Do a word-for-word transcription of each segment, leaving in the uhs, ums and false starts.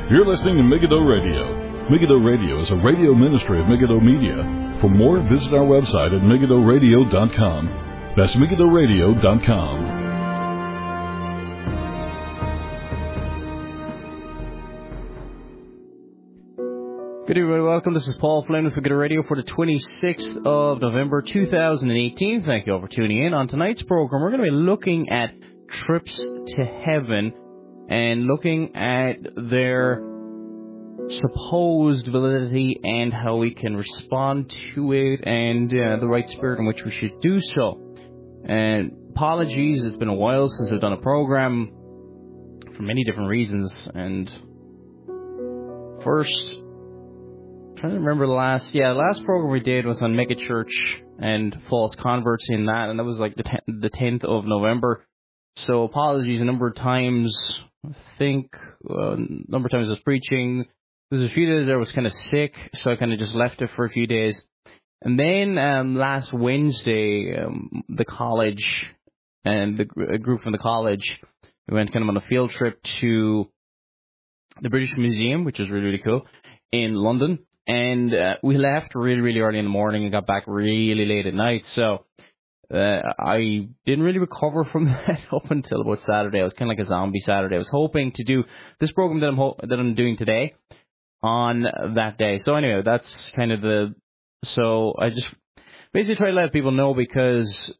You're listening to Megiddo Radio. Megiddo Radio is a radio ministry of Megiddo Media. For more, visit our website at megiddo radio dot com. That's megiddo radio dot com. Good evening, welcome. This is Paul Flynn with Megiddo Radio for the twenty-sixth of November, two thousand eighteen. Thank you all for tuning in. On tonight's program, we're going to be looking at trips to heaven and looking at their supposed validity and how we can respond to it and uh, the right spirit in which we should do so. And apologies, it's been a while since I've done a program for many different reasons. And first, I'm trying to remember the last, yeah, the last program we did was on megachurch and false converts in that, and that was like the tenth, the tenth of November. So apologies a number of times. I think uh, a number of times I was preaching. There was a few days there I was kind of sick, so I kind of just left it for a few days. And then um, last Wednesday, um, the college and the gr- a group from the college, we went kind of on a field trip to the British Museum, which was really, really cool, in London. And uh, we left really, really early in the morning and got back really late at night. So uh, I didn't really recover from that up until about Saturday. I was kind of like a zombie Saturday. I was hoping to do this program that I'm ho- that I'm doing today on that day. So anyway, that's kind of the... So I just basically try to let people know because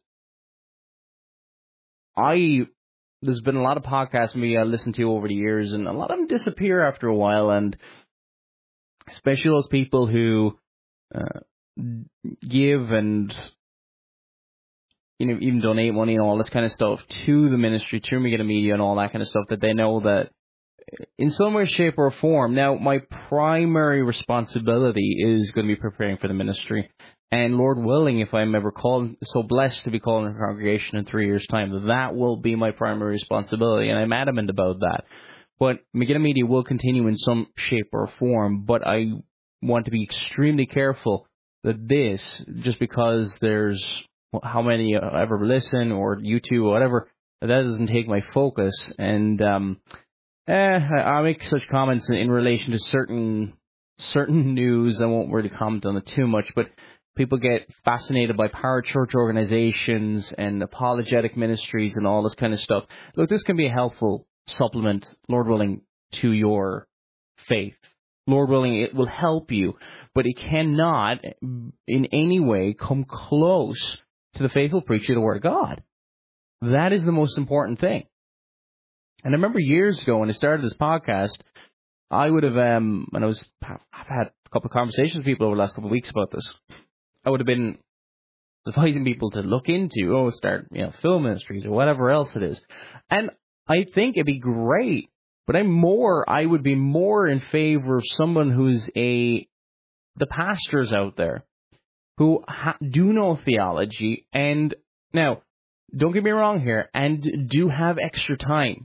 I... There's been a lot of podcasts me I listened to over the years, and a lot of them disappear after a while, and especially those people who uh, give and, you know, even donate money and all this kind of stuff to the ministry, to Megiddo Media and all that kind of stuff, that they know that in some way, shape, or form. Now, my primary responsibility is going to be preparing for the ministry. And Lord willing, if I'm ever called, so blessed to be called in a congregation in three years' time, that will be my primary responsibility. And I'm adamant about that. But Megiddo Media will continue in some shape or form. But I want to be extremely careful that this, just because there's how many ever listen or YouTube or whatever, that doesn't take my focus. And, um, Eh, I'll make such comments in, in relation to certain certain news. I won't really comment on it too much, but people get fascinated by parachurch organizations and apologetic ministries and all this kind of stuff. Look, this can be a helpful supplement, Lord willing, to your faith. Lord willing, it will help you, but it cannot in any way come close to the faithful preaching of the Word of God. That is the most important thing. And I remember years ago when I started this podcast, I would have, um, when I was, I've had a couple of conversations with people over the last couple of weeks about this. I would have been advising people to look into, oh, start, you know, film ministries or whatever else it is. And I think it'd be great, but I'm more, I would be more in favor of someone who's a, the pastors out there who ha- do know theology and, now, don't get me wrong here, and do have extra time.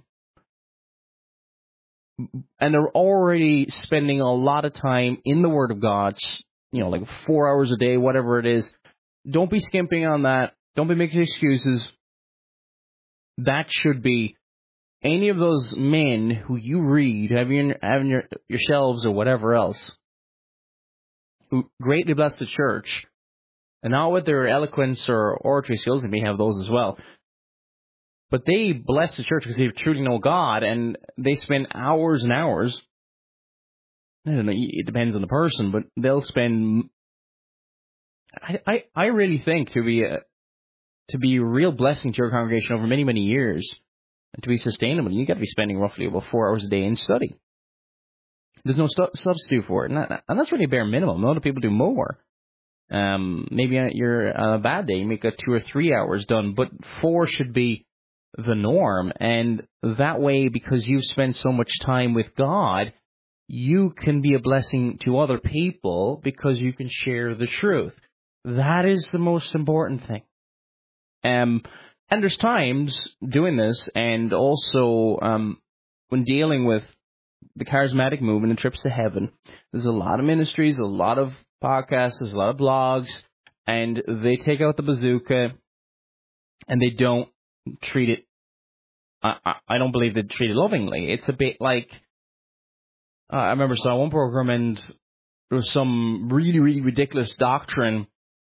And they're already spending a lot of time in the Word of God, you know, like four hours a day, whatever it is. Don't be skimping on that. Don't be making excuses. That should be any of those men who you read, having having your, your shelves or whatever else, who greatly bless the church, and not with their eloquence or oratory skills, they may have those as well. But they bless the church because they truly know God, and they spend hours and hours. I don't know, it depends on the person, but they'll spend. I I, I really think to be a to be a real blessing to your congregation over many many years, and to be sustainable, you got to be spending roughly about four hours a day in study. There's no stu- substitute for it, and, that, and that's really bare minimum. A lot of people do more. Um, maybe you're on a bad day, you make a two or three hours done, but four should be the norm, and that way, because you've spent so much time with God, you can be a blessing to other people because you can share the truth. That is the most important thing. Um, and there's times doing this, and also um, when dealing with the charismatic movement and trips to heaven, there's a lot of ministries, a lot of podcasts, there's a lot of blogs, and they take out the bazooka, and they don't treat it, I, I, I don't believe they treat it lovingly. It's a bit like, Uh, I remember saw one program and there was some really, really ridiculous doctrine.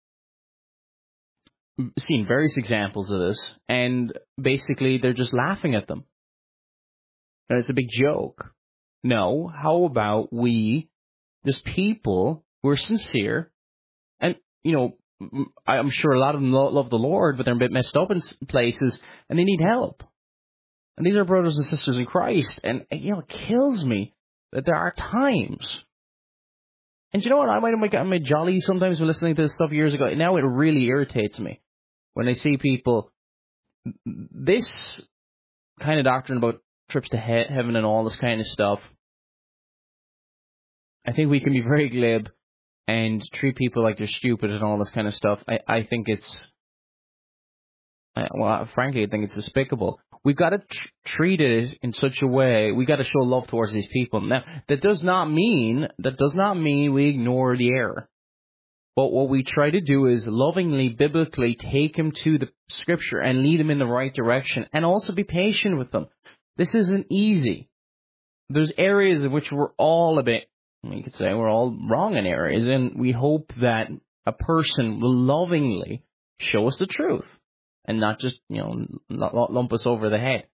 Seen various examples of this, and basically they're just laughing at them. And it's a big joke. No, how about we, just people who are sincere, and, you know, I'm sure a lot of them love the Lord, but they're a bit messed up in places, and they need help. And these are brothers and sisters in Christ, and, you know, it kills me that there are times. And you know what? I might have gotten my jolly sometimes when listening to this stuff years ago. Now it really irritates me when I see people. This kind of doctrine about trips to he- heaven and all this kind of stuff, I think we can be very glib and treat people like they're stupid and all this kind of stuff. I, I think it's, well, frankly, I think it's despicable. We've got to tr- treat it in such a way. We've got to show love towards these people. Now, that does not mean that does not mean we ignore the error. But what we try to do is lovingly, biblically take them to the Scripture and lead them in the right direction, and also be patient with them. This isn't easy. There's areas in which we're all a bit, you could say we're all wrong in areas, and we hope that a person will lovingly show us the truth and not just, you know, lump us over the head.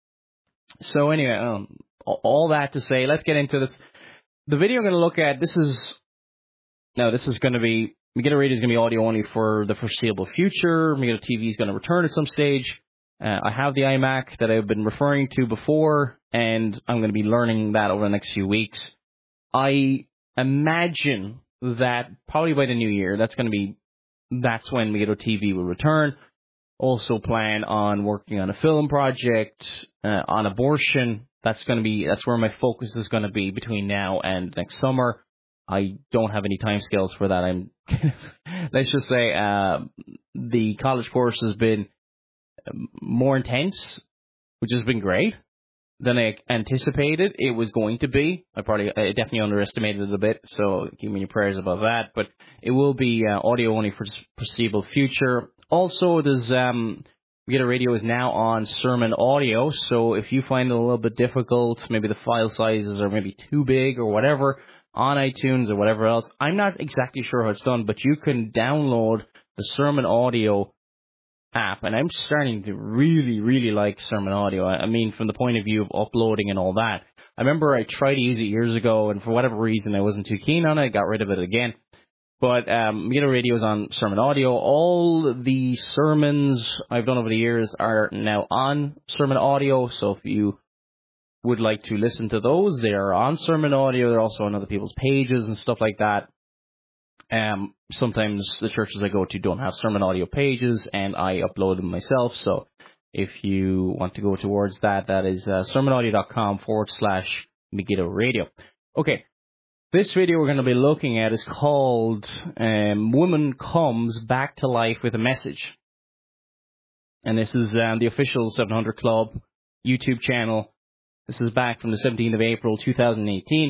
So anyway, um, all that to say, let's get into this. The video I'm going to look at, this is, no, this is going to be, Megiddo Radio is going to be audio only for the foreseeable future. Megiddo T V is going to return at some stage. Uh, I have the iMac that I've been referring to before, and I'm going to be learning that over the next few weeks. I imagine that probably by the new year, that's going to be, that's when Megiddo T V will return. Also plan on working on a film project, uh, on abortion. That's going to be, that's where my focus is going to be between now and next summer. I don't have any time scales for that. I'm, let's just say, uh, the college course has been more intense, which has been great than I anticipated it was going to be. I probably, I definitely underestimated it a bit, so keep me in your prayers about that. But it will be uh, audio only for the foreseeable future. Also, there's um, Megiddo Radio is now on Sermon Audio, so if you find it a little bit difficult, maybe the file sizes are maybe too big or whatever, on iTunes or whatever else, I'm not exactly sure how it's done, but you can download the Sermon Audio app, and I'm starting to really, really like Sermon Audio. I mean, from the point of view of uploading and all that. I remember I tried to use it years ago, and for whatever reason, I wasn't too keen on it. I got rid of it again. But um, Megiddo Radio is on Sermon Audio. All the sermons I've done over the years are now on Sermon Audio, so if you would like to listen to those, they are on Sermon Audio. They're also on other people's pages and stuff like that. Um, sometimes the churches I go to don't have Sermon Audio pages, and I upload them myself. So if you want to go towards that, that is uh, sermonaudio.com forward slash Megiddo Radio. Okay, this video we're going to be looking at is called um, Woman Comes Back to Life with a Message. And this is um, the official seven hundred Club YouTube channel. This is back from the seventeenth of April, two thousand eighteen.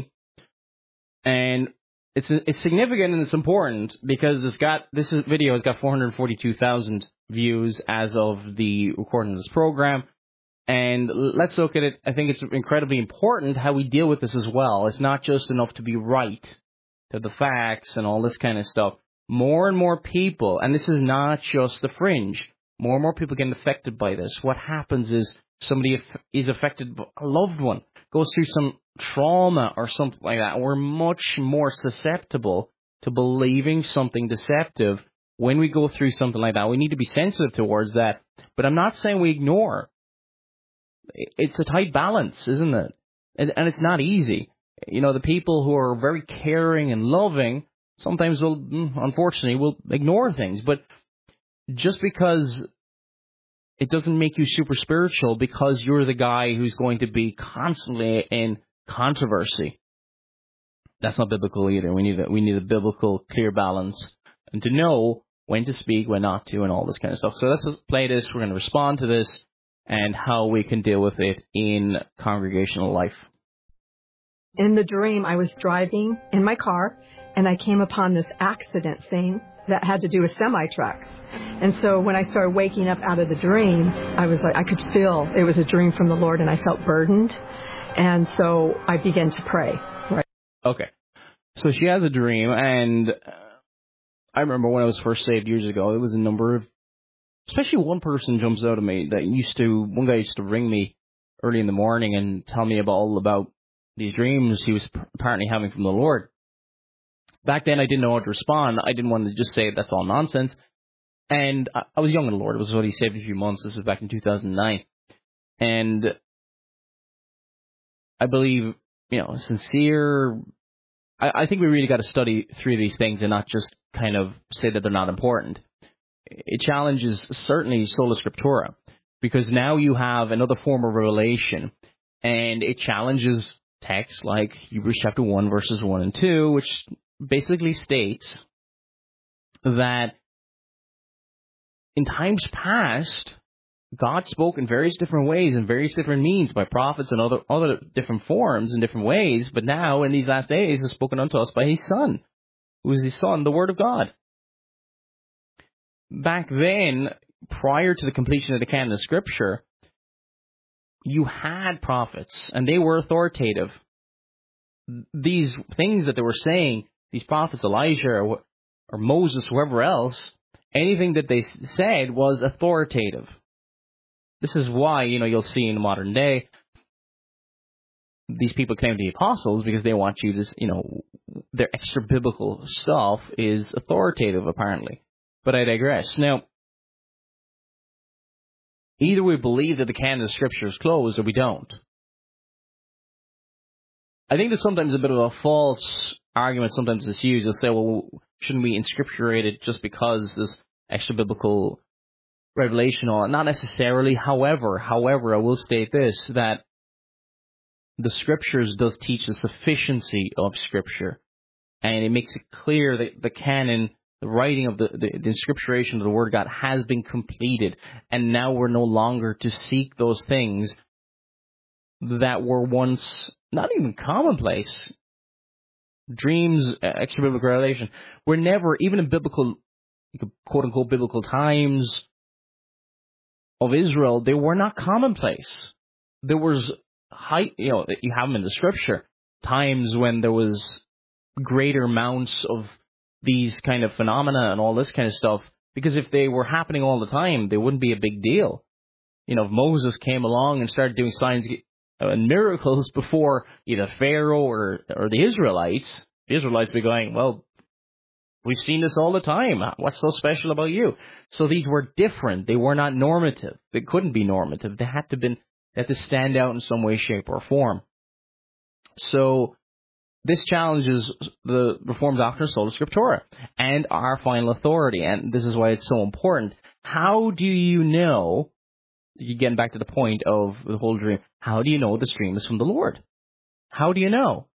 And it's it's significant and it's important because it's got this video has got four hundred forty-two thousand views as of the recording of this program. And let's look at it. I think it's incredibly important how we deal with this as well. It's not just enough to be right to the facts and all this kind of stuff. More and more people, and this is not just the fringe, more and more people get affected by this. What happens is somebody is affected, a loved one goes through some trauma or something like that. We're much more susceptible to believing something deceptive when we go through something like that. We need to be sensitive towards that. But I'm not saying we ignore. It's a tight balance, isn't it? And, and it's not easy. You know, the people who are very caring and loving sometimes will, unfortunately, will ignore things. But just because it doesn't make you super spiritual because you're the guy who's going to be constantly in controversy. That's not biblical either. We need a, we need a biblical, clear balance and to know when to speak, when not to, and all this kind of stuff. So let's just play this. We're going to respond to this and how we can deal with it in congregational life. In the dream, I was driving in my car, and I came upon this accident scene. that had to do with semi-trucks. And so when I started waking up out of the dream, I was like, I could feel it was a dream from the Lord, and I felt burdened. And so I began to pray. Right. Okay. So she has a dream, and I remember when I was first saved years ago, it was a number of, especially one person jumps out at me that used to, one guy used to ring me early in the morning and tell me about all about these dreams he was apparently having from the Lord. Back then, I didn't know how to respond. I didn't want to just say that's all nonsense. And I, I was young in the Lord. It was only saved a few months. This was back in two thousand nine. And I believe, you know, sincere, I, I think we really got to study through these things and not just kind of say that they're not important. It challenges certainly sola scriptura, because now you have another form of revelation, and it challenges texts like Hebrews chapter one, verses one and two, which basically states that in times past, God spoke in various different ways and various different means by prophets and other other different forms and different ways, but now in these last days is spoken unto us by His Son, who is His Son, the Word of God. Back then, prior to the completion of the canon of Scripture, you had prophets, and they were authoritative. These things that they were saying, these prophets, Elijah or, or Moses, whoever else, anything that they said was authoritative. This is why, you know, you'll see in the modern day, these people claim to be apostles because they want you to, you know, their extra biblical stuff is authoritative, apparently. But I digress. Now, either we believe that the canon of Scripture is closed or we don't. I think there's sometimes a bit of a false argument sometimes is used. You'll say, well, shouldn't we inscripturate it just because there's extra biblical revelation on it? Not necessarily. However, however, I will state this, that the Scriptures does teach the sufficiency of Scripture. And it makes it clear that the canon, the writing of the, the, the inscripturation of the Word of God has been completed. And now we're no longer to seek those things that were once not even commonplace. Dreams, extra biblical revelation, were never, even in biblical, quote unquote, biblical times of Israel, they were not commonplace. There was high, you know, you have them in the Scripture, times when there was greater amounts of these kind of phenomena and all this kind of stuff, because if they were happening all the time, they wouldn't be a big deal. You know, if Moses came along and started doing signs and miracles before either Pharaoh or, or the Israelites, the Israelites would be going, well, we've seen this all the time. What's so special about you? So these were different. They were not normative. They couldn't be normative. They had to been, they had to stand out in some way, shape, or form. So this challenges the Reformed doctrine of sola scriptura and our final authority, and this is why it's so important. How do you know, getting back to the point of the whole dream, how do you know the dream is from the Lord? How do you know?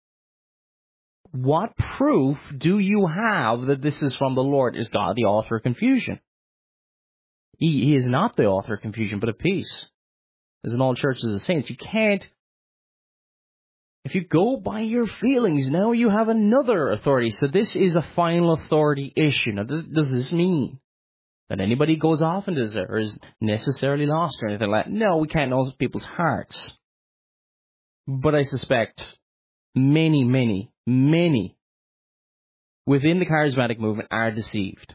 What proof do you have that this is from the Lord? Is God the author of confusion? He, he is not the author of confusion, but of peace. As in all churches of the saints, you can't, if you go by your feelings, now you have another authority. So this is a final authority issue. Now, does, does this mean that anybody goes off into this or is necessarily lost or anything like that? No, we can't know people's hearts. But I suspect many, many, many within the charismatic movement are deceived.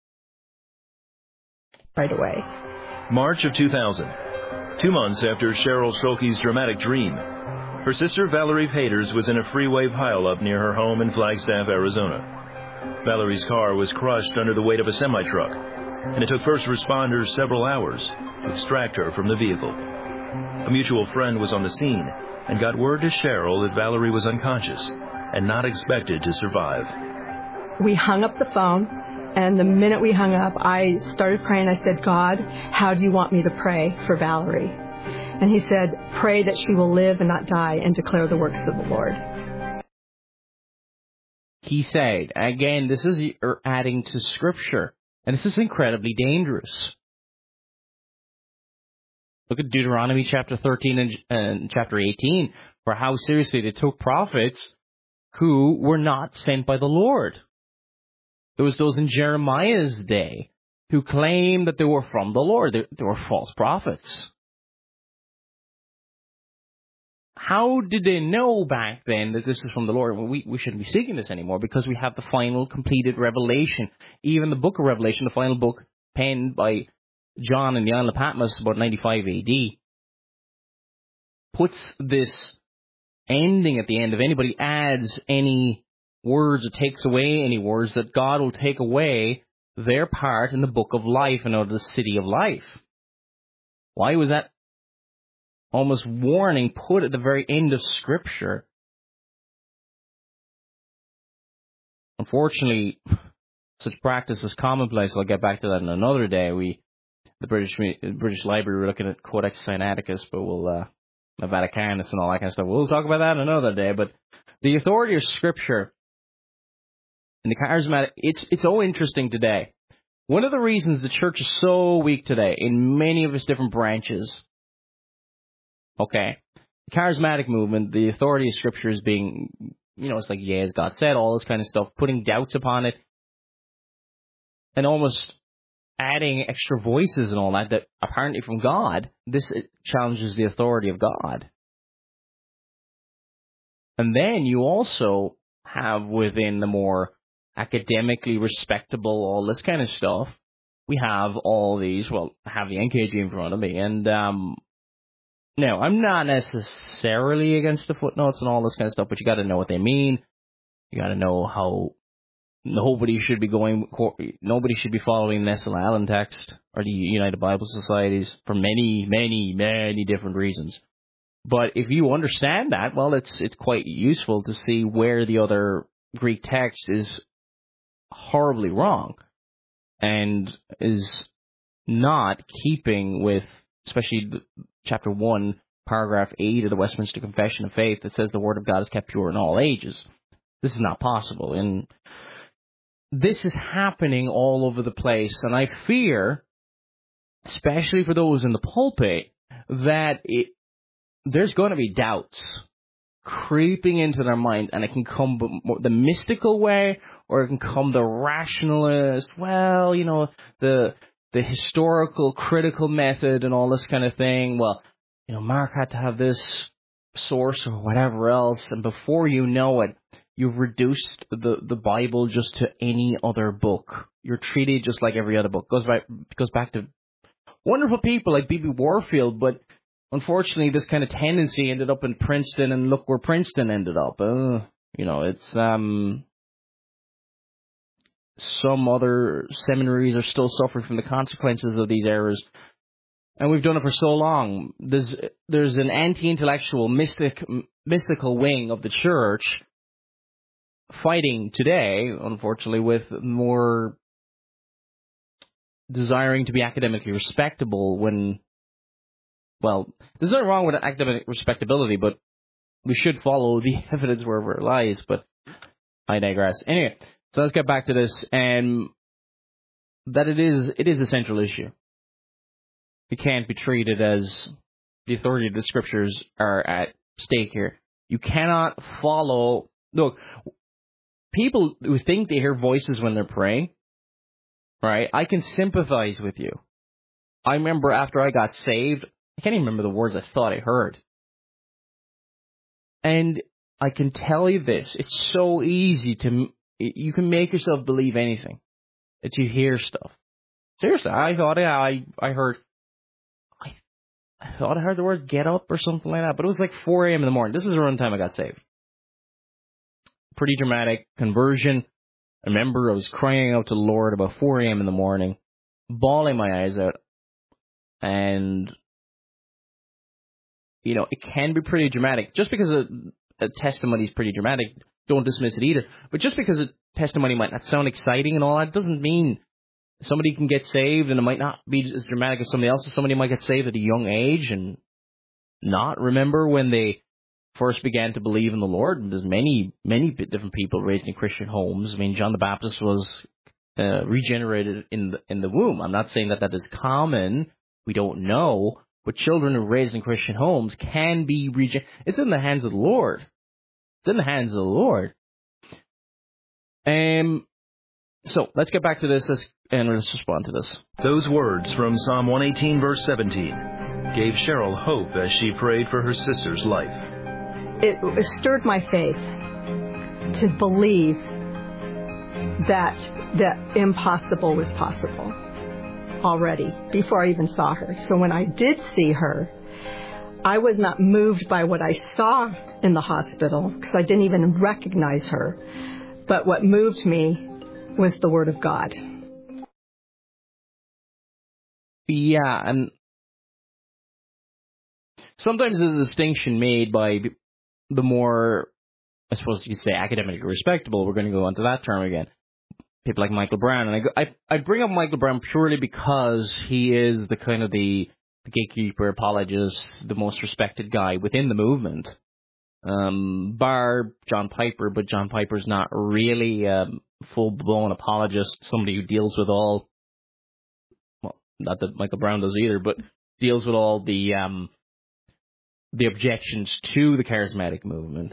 Right away. March of two thousand. Two months after Cheryl Schulke's dramatic dream, her sister Valerie Paters was in a freeway pileup near her home in Flagstaff, Arizona. Valerie's car was crushed under the weight of a semi-truck, and it took first responders several hours to extract her from the vehicle. A mutual friend was on the scene and got word to Cheryl that Valerie was unconscious and not expected to survive. We hung up the phone, and the minute we hung up, I started praying. I said, God, how do you want me to pray for Valerie? And he said, pray that she will live and not die and declare the works of the Lord. He said, again, this is adding to Scripture, and this is incredibly dangerous. Look at Deuteronomy chapter thirteen and, and chapter eighteen, for how seriously they took prophets who were not sent by the Lord. There was those in Jeremiah's day who claimed that they were from the Lord. They, they were false prophets. How did they know back then that this is from the Lord? Well, we, we shouldn't be seeking this anymore because we have the final completed revelation. Even the book of Revelation, the final book penned by John in the island of Patmos about ninety-five A D, puts this ending at the end. If anybody adds any words or takes away any words, that God will take away their part in the book of life and out of the city of life. Why was that almost warning put at the very end of Scripture? Unfortunately, such practice is commonplace. I'll get back to that in another day. We, the British British Library, we're looking at Codex Sinaiticus, but we'll, uh, the Vaticanus and all that kind of stuff. We'll talk about that another day. But the authority of Scripture and the charismatic, it's it's all interesting today. One of the reasons the church is so weak today in many of its different branches, okay, the charismatic movement, the authority of Scripture is being, you know, it's like, yeah, as God said, all this kind of stuff, putting doubts upon it, and almost adding extra voices and all that, that apparently from God, this challenges the authority of God. And then you also have within the more academically respectable, all this kind of stuff, we have all these, well, I have the N K G in front of me, and um, no, I'm not necessarily against the footnotes and all this kind of stuff, but you got to know what they mean. You got to know how nobody should be going, nobody should be following Nestle Allen text or the United Bible Societies for many, many, many different reasons. But if you understand that, well, it's it's quite useful to see where the other Greek text is horribly wrong and is not keeping with, especially chapter one, paragraph eight of the Westminster Confession of Faith that says the Word of God is kept pure in all ages. This is not possible. And this is happening all over the place. And I fear, especially for those in the pulpit, that it, there's going to be doubts creeping into their mind, and it can come the mystical way, or it can come the rationalist, well, you know, the the historical, critical method and all this kind of thing. Well, you know, Mark had to have this source or whatever else, and before you know it, you've reduced the, the Bible just to any other book. You're treated just like every other book. Goes back, goes back to wonderful people like B B Warfield, but unfortunately, this kind of tendency ended up in Princeton, and look where Princeton ended up. Uh, you know, it's um, some other seminaries are still suffering from the consequences of these errors, and we've done it for so long. There's there's an anti-intellectual, mystic, mystical wing of the church fighting today, unfortunately, with more desiring to be academically respectable when. Well, there's nothing wrong with academic respectability, but we should follow the evidence wherever it lies, but I digress. Anyway, so let's get back to this, and that it is it is a central issue. It can't be treated as the authority of the Scriptures are at stake here. You cannot follow... Look, people who think they hear voices when they're praying, right, I can sympathize with you. I remember after I got saved, I can't even remember the words I thought I heard. And I can tell you this, it's so easy to, you can make yourself believe anything, that you hear stuff. Seriously, I thought I, I heard, I, I thought I heard the words get up or something like that, but it was like four a.m. in the morning. This is around the time I got saved. Pretty dramatic conversion. I remember I was crying out to the Lord about four a.m. in the morning, bawling my eyes out, and you know, it can be pretty dramatic. Just because a, a testimony is pretty dramatic, don't dismiss it either. But just because a testimony might not sound exciting and all that, doesn't mean somebody can get saved and it might not be as dramatic as somebody else. Somebody might get saved at a young age and not remember when they first began to believe in the Lord. And there's many, many different people raised in Christian homes. I mean, John the Baptist was uh, regenerated in the, in the womb. I'm not saying that that is common. We don't know. But children who are raised in Christian homes can be regen. It's in the hands of the Lord. It's in the hands of the Lord. Um, So let's get back to this and let's respond to this. Those words from Psalm one eighteen, verse seventeen, gave Cheryl hope as she prayed for her sister's life. It stirred my faith to believe that the impossible was possible already before I even saw her. So when I did see her, I was not moved by what I saw in the hospital because I didn't even recognize her. But what moved me was the Word of God. Yeah, and sometimes there's a distinction made by the more, I suppose you could say, academically respectable. We're going to go on to that term again. People like Michael Brown. And I, I, I bring up Michael Brown purely because he is the kind of the, the gatekeeper, apologist, the most respected guy within the movement. Um, bar John Piper, but John Piper's not really a full-blown apologist, somebody who deals with all, well, not that Michael Brown does either, but deals with all the um, the objections to the charismatic movement.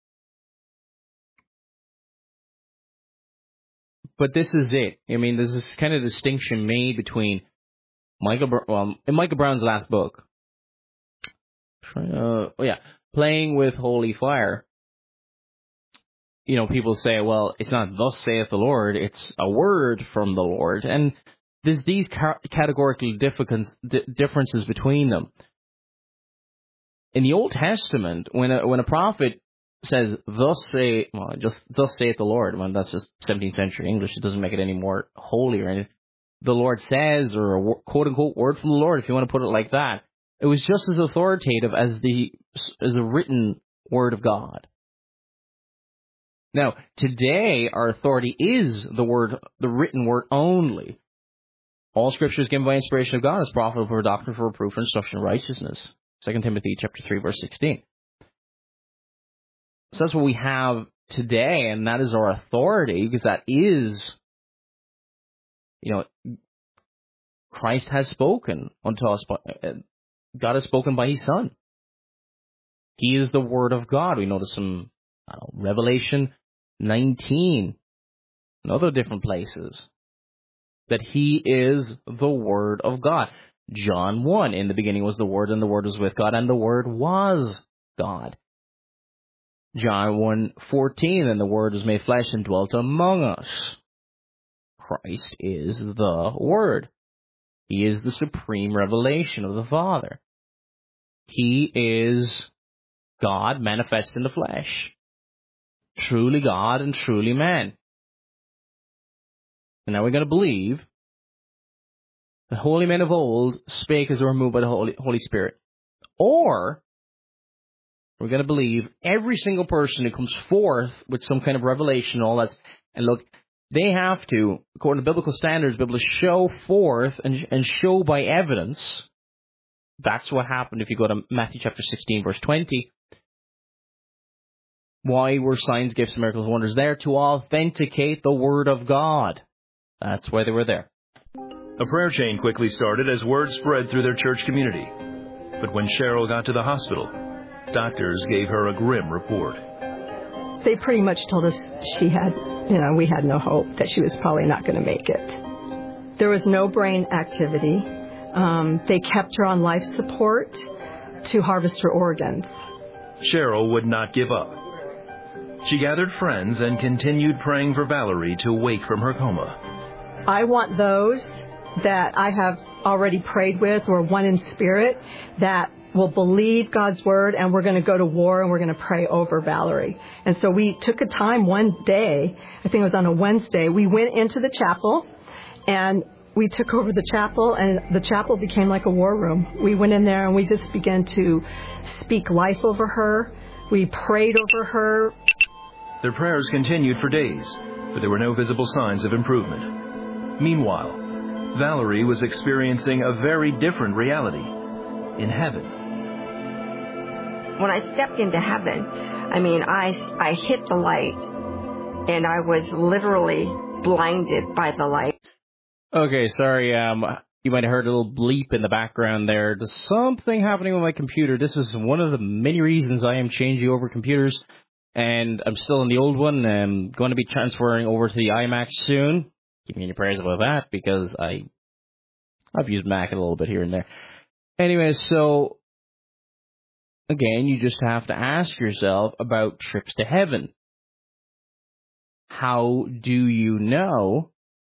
But this is it. I mean, there's this kind of distinction made between Michael, well, in Michael Brown's last book. Uh, oh yeah. Playing with Holy Fire, you know, people say, well, it's not thus saith the Lord, it's a word from the Lord. And there's these ca- categorical differences between them. In the Old Testament, when a, when a prophet says, thus say, well, just thus saith the Lord, well, that's just seventeenth century English, it doesn't make it any more holy or anything. The Lord says, or a quote unquote word from the Lord, if you want to put it like that. It was just as authoritative as the as the written word of God. Now, today, our authority is the word, the written word only. All Scripture is given by inspiration of God, is profitable for doctrine, for reproof, for instruction in righteousness. Second Timothy chapter three, verse sixteen. So that's what we have today, and that is our authority, because that is, you know, Christ has spoken unto us. God has spoken by His Son. He is the Word of God. We notice some, I don't know, Revelation nineteen and other different places that He is the Word of God. John one, in the beginning was the Word, and the Word was with God, and the Word was God. John one fourteen, and the Word was made flesh and dwelt among us. Christ is the Word. He is the supreme revelation of the Father. He is God manifest in the flesh. Truly God and truly man. And now we're going to believe the holy men of old spake as they were moved by the Holy, Holy Spirit. Or we're going to believe every single person who comes forth with some kind of revelation and all that. And look, they have to, according to biblical standards, be able to show forth and, and show by evidence. That's what happened if you go to Matthew chapter sixteen, verse twenty. Why were signs, gifts, miracles, and wonders there? To authenticate the Word of God. That's why they were there. A prayer chain quickly started as word spread through their church community. But when Cheryl got to the hospital, doctors gave her a grim report. They pretty much told us she had, you know, we had no hope, that she was probably not going to make it. There was no brain activity. Um, they kept her on life support to harvest her organs. Cheryl would not give up. She gathered friends and continued praying for Valerie to wake from her coma. I want those that I have already prayed with, or one in spirit, that will believe God's word, and we're going to go to war and we're going to pray over Valerie. And so we took a time one day, I think it was on a Wednesday, we went into the chapel and we took over the chapel, and the chapel became like a war room. We went in there and we just began to speak life over her. We prayed over her. Their prayers continued for days, but there were no visible signs of improvement. Meanwhile, Valerie was experiencing a very different reality in heaven. When I stepped into heaven, I mean, I, I hit the light, and I was literally blinded by the light. Okay, sorry, um, you might have heard a little bleep in the background there. There's something happening with my computer. This is one of the many reasons I am changing over computers, and I'm still in the old one. I'm going to be transferring over to the iMac soon. keep me in your prayers about that, because I, I've used Mac a little bit here and there. Anyway, so, again, you just have to ask yourself about trips to heaven. How do you know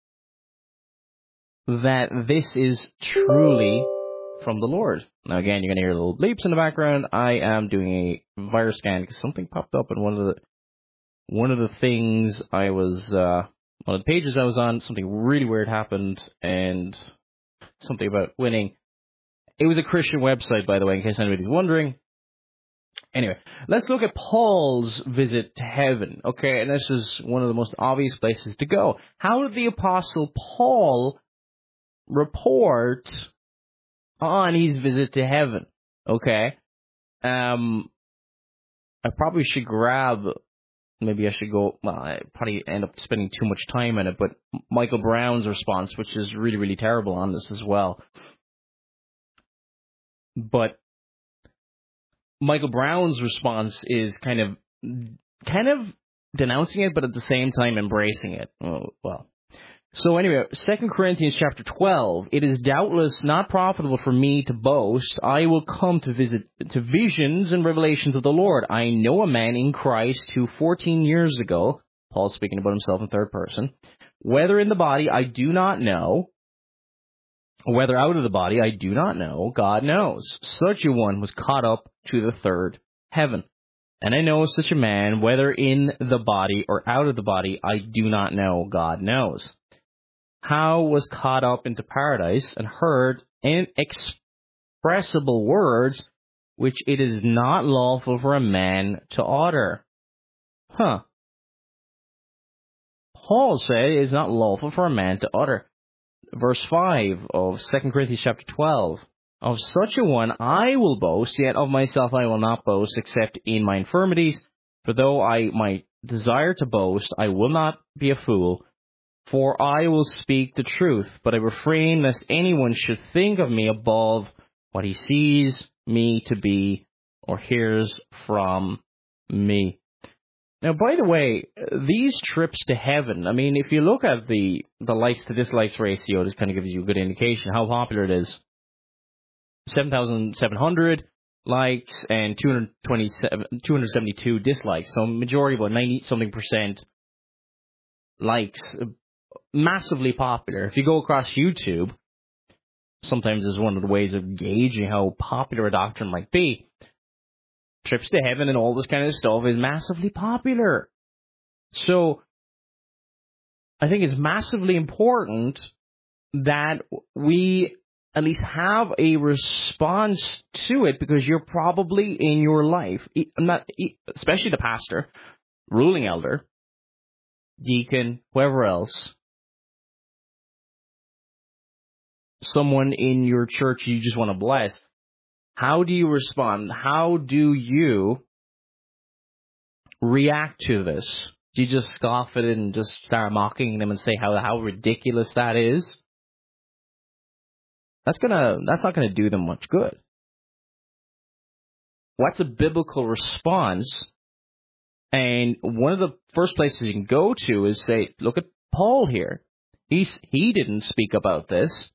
that this is truly from the Lord? Now, again, you're going to hear little bleeps in the background. I am doing a virus scan because something popped up in one of the one of the things I was, uh, one of the pages I was on, something really weird happened, and something about winning. It was a Christian website, by the way, in case anybody's wondering. Anyway, let's look at Paul's visit to heaven, okay? And this is one of the most obvious places to go. How did the Apostle Paul report on his visit to heaven, okay? Um, I probably should grab, maybe I should go, well, I probably end up spending too much time in it, but Michael Brown's response, which is really, really terrible on this as well. But Michael Brown's response is kind of, kind of denouncing it, but at the same time embracing it. Oh, well. So anyway, Second Corinthians chapter twelve, it is doubtless not profitable for me to boast. I will come to visit, to visions and revelations of the Lord. I know a man in Christ who fourteen years ago, Paul's speaking about himself in third person, whether in the body I do not know, whether out of the body, I do not know, God knows. Such a one was caught up to the third heaven. And I know such a man, whether in the body or out of the body, I do not know, God knows. How was caught up into paradise and heard inexpressible words, which it is not lawful for a man to utter. Huh. Paul said it is not lawful for a man to utter. Verse five of Second Corinthians chapter twelve. Of such a one I will boast, yet of myself I will not boast, except in my infirmities. For though I might desire to boast, I will not be a fool. For I will speak the truth, but I refrain lest anyone should think of me above what he sees me to be or hears from me. Now, by the way, these trips to heaven, I mean, if you look at the, the likes to dislikes ratio, this kind of gives you a good indication how popular it is. seven thousand seven hundred likes and two hundred twenty-seven, two hundred seventy-two dislikes. So majority, about ninety something percent likes. Massively popular. If you go across YouTube, sometimes is one of the ways of gauging how popular a doctrine might be. Trips to heaven and all this kind of stuff is massively popular. So, I think it's massively important that we at least have a response to it, because you're probably in your life, not, especially the pastor, ruling elder, deacon, whoever else, someone in your church you just want to bless. How do you respond? How do you react to this? Do you just scoff at it and just start mocking them and say how how ridiculous that is? That's gonna that's not gonna do them much good. What's a biblical response? And one of the first places you can go to is say, look at Paul here. He's he didn't speak about this.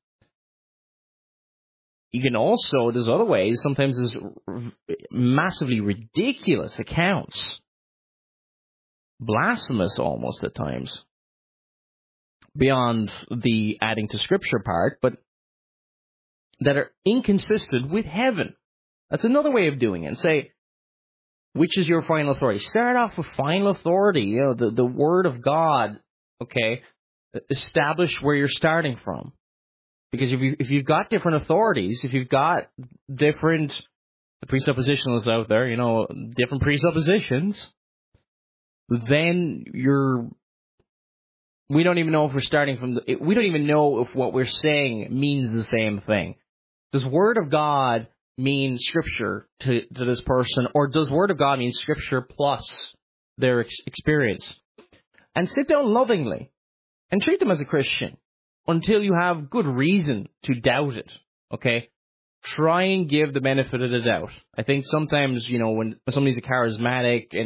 You can also, there's other ways, sometimes there's massively ridiculous accounts. Blasphemous almost at times. Beyond the adding to scripture part, but that are inconsistent with heaven. That's another way of doing it. And say, which is your final authority? Start off with final authority, you know, the, the word of God, okay? Establish where you're starting from. Because if you if you've got different authorities, if you've got different the presuppositionalists out there, you know, different presuppositions, then you're we don't even know if we're starting from the, we don't even know if what we're saying means the same thing. Does Word of God mean Scripture to to this person, or does Word of God mean Scripture plus their ex- experience? And sit down lovingly and treat them as a Christian. Until you have good reason to doubt it, okay? Try and give the benefit of the doubt. I think sometimes, you know, when somebody's a charismatic and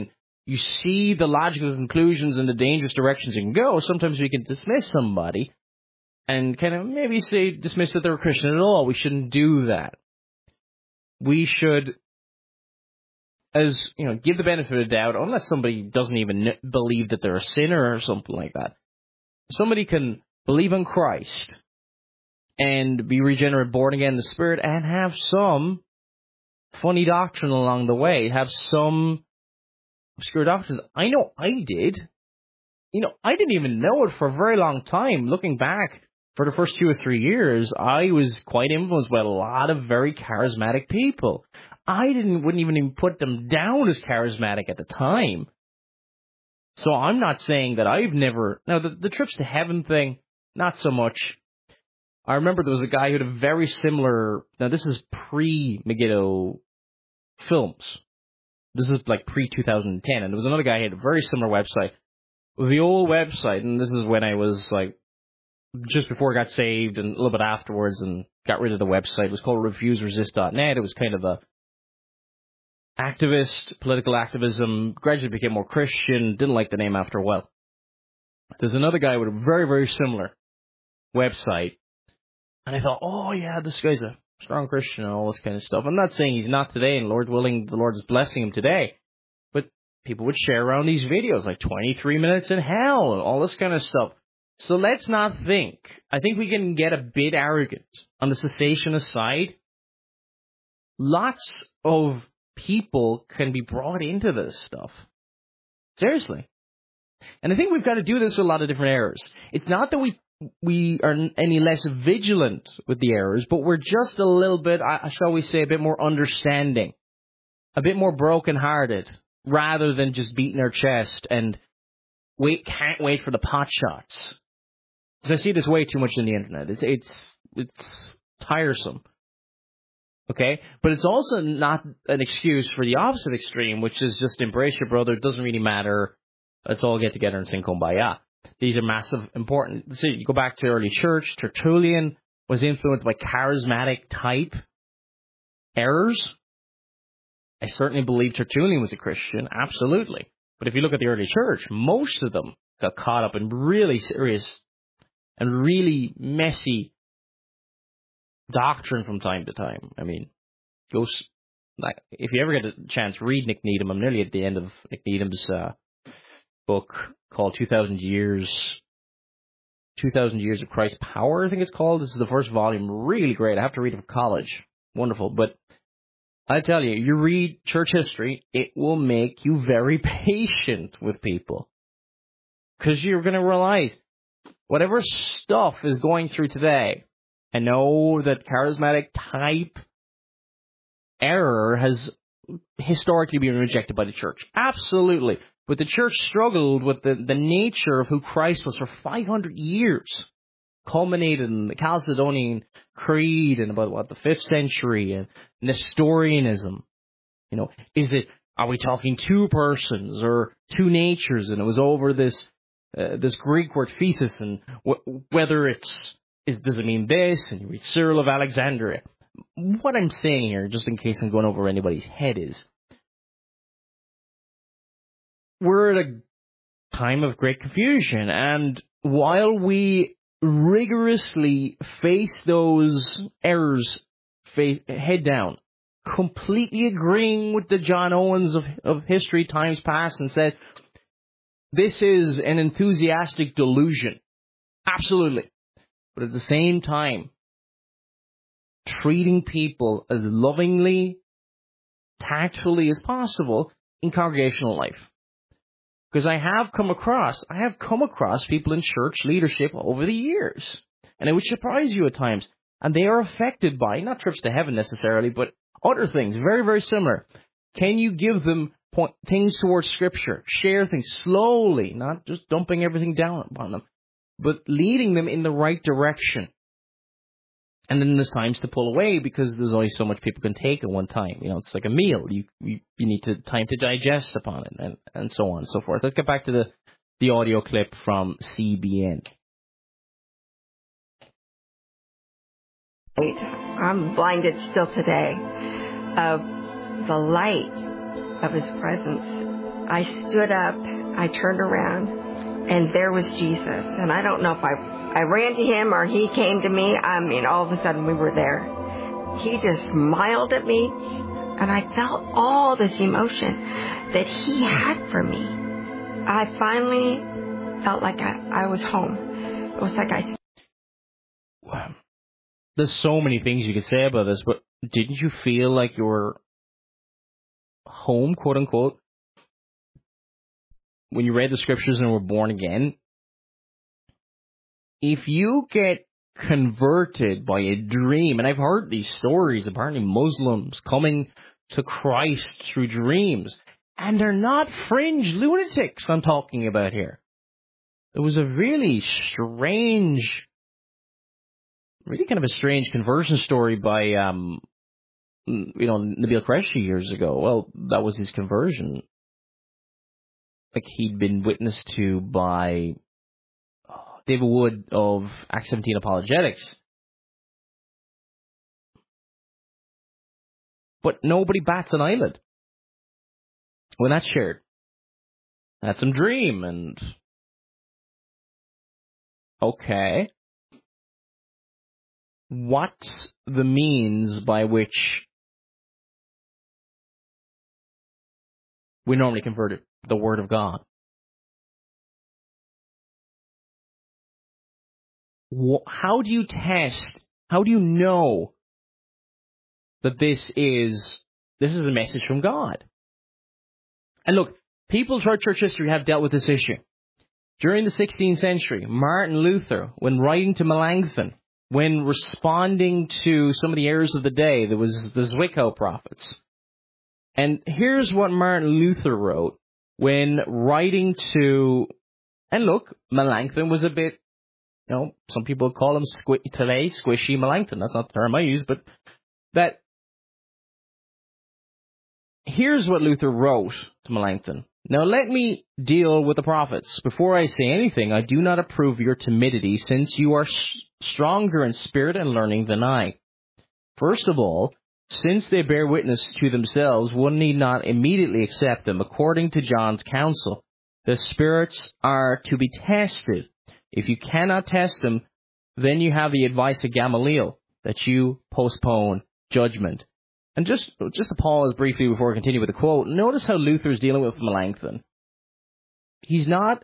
you see the logical conclusions and the dangerous directions it can go, sometimes we can dismiss somebody and kind of maybe say, dismiss that they're a Christian at all. We shouldn't do that. We should, as, you know, give the benefit of the doubt, unless somebody doesn't even believe that they're a sinner or something like that. Somebody can believe in Christ and be regenerate, born again in the Spirit, and have some funny doctrine along the way, have some obscure doctrines. I know I did. You know, I didn't even know it for a very long time. Looking back, for the first two or three years, I was quite influenced by a lot of very charismatic people. I didn't wouldn't even put them down as charismatic at the time. So I'm not saying that I've never... Now, the, the trips to heaven thing, not so much. I remember there was a guy who had a very similar... Now, this is pre-Megiddo films. This is like pre-two thousand ten. And there was another guy who had a very similar website. The old website, and this is when I was like... just before I got saved and a little bit afterwards and got rid of the website. It was called refuse resist dot net. It was kind of a activist, political activism, gradually became more Christian, didn't like the name after a while. There's another guy with a very, very similar website. And I thought, oh yeah, this guy's a strong Christian and all this kind of stuff. I'm not saying he's not today, and Lord willing, the Lord is blessing him today. But people would share around these videos, like twenty-three minutes in hell and all this kind of stuff. So let's not think. I think we can get a bit arrogant on the cessationist side. Lots of people can be brought into this stuff. Seriously. And I think we've got to do this with a lot of different errors. It's not that we we are any less vigilant with the errors, but we're just a little bit, shall we say, a bit more understanding, a bit more broken-hearted, rather than just beating our chest and wait, can't wait for the pot shots. I see this way too much on the internet. It's it's it's tiresome. Okay? But it's also not an excuse for the opposite extreme, which is just embrace your brother. It doesn't really matter. Let's all get together and sing Kumbaya. These are massive, important. See, you go back to early church. Tertullian was influenced by charismatic type errors. I certainly believe Tertullian was a Christian. Absolutely. But if you look at the early church, most of them got caught up in really serious and really messy doctrine from time to time. I mean, go, like, if you ever get a chance, read Nick Needham. I'm nearly at the end of Nick Needham's uh, book called two thousand Years, two thousand Years of Christ's Power, I think it's called. This is the first volume. Really great. I have to read it for college. Wonderful. But I tell you, you read church history, it will make you very patient with people. Because you're going to realize whatever stuff is going through today, I know that charismatic type error has historically been rejected by the church. Absolutely. But the church struggled with the, the nature of who Christ was for five hundred years. Culminated in the Chalcedonian Creed in about, what, the fifth century, and Nestorianism. You know, is it, are we talking two persons or two natures? And it was over this uh, this Greek word physis, and w- whether it's, is, does it mean this? And you read Cyril of Alexandria. What I'm saying here, just in case I'm going over anybody's head, is we're at a time of great confusion, and while we rigorously face those errors face, head down, completely agreeing with the John Owens of, of history, times past, and said, this is an enthusiastic delusion. Absolutely. But at the same time, treating people as lovingly, tactfully as possible in congregational life. Because I have come across, I have come across people in church leadership over the years. And it would surprise you at times. And they are affected by, not trips to heaven necessarily, but other things, very, very similar. Can you give them point, things towards Scripture? Share things slowly, not just dumping everything down upon them, but leading them in the right direction. And then there's times to pull away because there's only so much people can take at one time. You know, it's like a meal. You you, you need to, time to digest upon it, and, and so on and so forth. Let's get back to the, the audio clip from C B N. I'm blinded still today of the light of His presence I stood up, I turned around, and there was Jesus. And I don't know if I, I ran to him or he came to me. I mean, all of a sudden we were there. He just smiled at me, and I felt all this emotion that he had for me. I finally felt like I, I was home. It was like I... Wow. There's so many things you could say about this, but didn't you feel like you were home, quote unquote, when you read the scriptures and were born again? If you get converted by a dream, and I've heard these stories, apparently Muslims coming to Christ through dreams, and they're not fringe lunatics I'm talking about here. It was a really strange, really kind of a strange conversion story by, um, you know, Nabil Qureshi years ago. Well, that was his conversion. Like, he'd been witnessed to by David Wood of Acts seventeen Apologetics. But nobody bats an eyelid when that's shared. That's some dream, and okay. What's the means by which we normally converted the Word of God? How do you test, how do you know that this is, this is a message from God? And look, people throughout church history have dealt with this issue. During the sixteenth century, Martin Luther, when writing to Melanchthon, when responding to some of the errors of the day, there was the Zwickau prophets. And here's what Martin Luther wrote when writing to, and look, Melanchthon was a bit, you know, some people call him squi- today squishy Melanchthon. That's not the term I use, but that, here's what Luther wrote to Melanchthon. Now let me deal with the prophets. Before I say anything, I do not approve your timidity, since you are s- stronger in spirit and learning than I. First of all, since they bear witness to themselves, one need not immediately accept them. According to John's counsel, the spirits are to be tested. If you cannot test them, then you have the advice of Gamaliel, that you postpone judgment. And just, just to pause briefly before I continue with the quote, notice how Luther is dealing with Melanchthon. He's not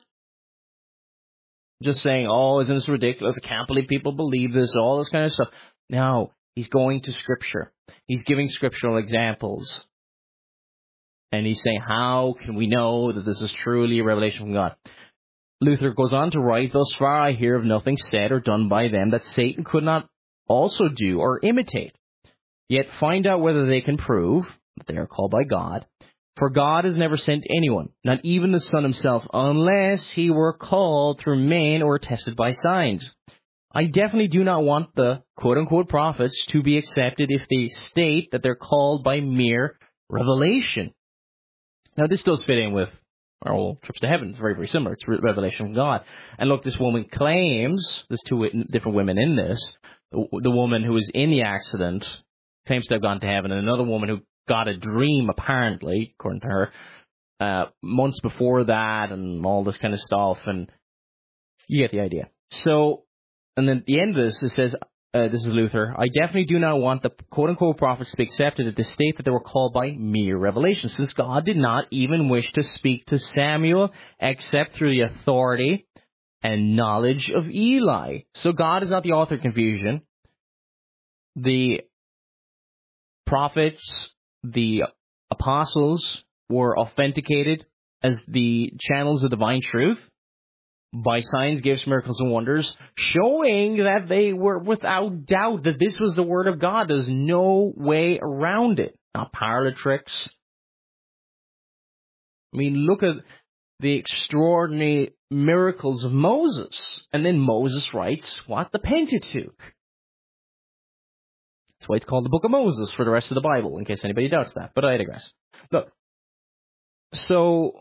just saying, oh, isn't this ridiculous? I can't believe people believe this, all this kind of stuff. No, he's going to Scripture. He's giving scriptural examples. And he's saying, how can we know that this is truly a revelation from God? Luther goes on to write, thus far I hear of nothing said or done by them that Satan could not also do or imitate. Yet find out whether they can prove that they are called by God. For God has never sent anyone, not even the Son himself, unless he were called through men or tested by signs. I definitely do not want the quote-unquote prophets to be accepted if they state that they're called by mere revelation. Now, this does fit in with our whole trips to heaven. It's very, very similar. It's revelation from God. And look, this woman claims, there's two different women in this, the, the woman who was in the accident claims to have gone to heaven, and another woman who got a dream, apparently, according to her, uh, months before that, and all this kind of stuff, and you get the idea. So, and then at the end of this, it says, uh, this is Luther, I definitely do not want the quote-unquote prophets to be accepted at the state that they were called by mere revelation, since God did not even wish to speak to Samuel except through the authority and knowledge of Eli. So God is not the author of confusion. The prophets, the apostles were authenticated as the channels of divine truth by signs, gifts, miracles, and wonders, showing that they were without doubt that this was the Word of God. There's no way around it. Not parlor tricks. I mean, look at the extraordinary miracles of Moses. And then Moses writes, what? The Pentateuch. That's why it's called the Book of Moses for the rest of the Bible, in case anybody doubts that. But I digress. Look, so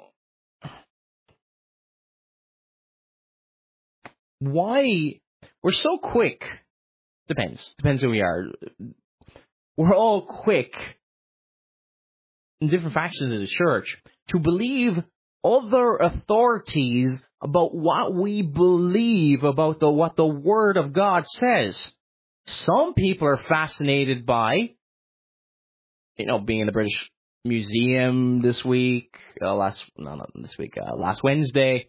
why we're so quick? Depends. Depends who we are. We're all quick different factions of the church to believe other authorities about what we believe about the what the Word of God says. Some people are fascinated by, you know, being in the British Museum this week, uh, last, no, not this week, uh, last Wednesday.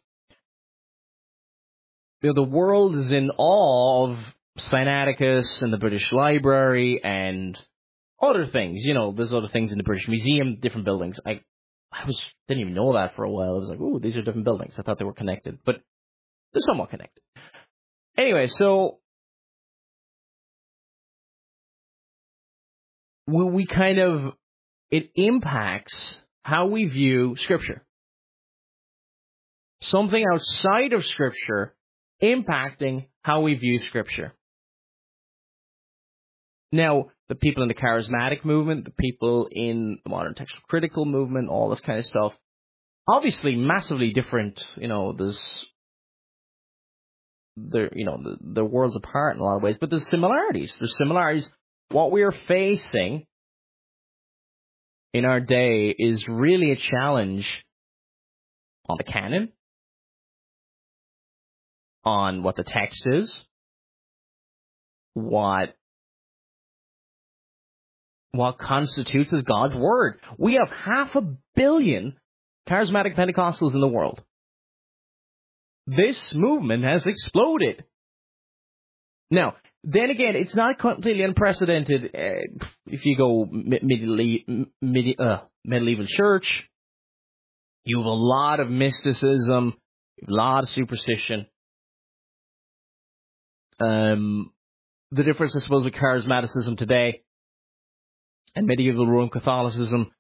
You know, the world is in awe of Sinaiticus and the British Library and other things. You know, there's other things in the British Museum, different buildings. I I was didn't even know that for a while. I was like, ooh, these are different buildings. I thought they were connected, but they're somewhat connected. Anyway, so we, we kind of, it impacts how we view Scripture. Something outside of Scripture impacting how we view Scripture. Now, the people in the charismatic movement, the people in the modern textual critical movement, all this kind of stuff, obviously massively different. You know, there's, there, you know, the, the worlds apart in a lot of ways, but there's similarities. There's similarities. What we are facing in our day is really a challenge on the canon, on what the text is, what what constitutes as God's Word. We have half a billion charismatic Pentecostals in the world. This movement has exploded. Now, then again, it's not completely unprecedented. Uh, if you go medieval, mid, uh, medieval church, you have a lot of mysticism, a lot of superstition. Um, the difference, I suppose, with charismaticism today and medieval Roman Catholicism,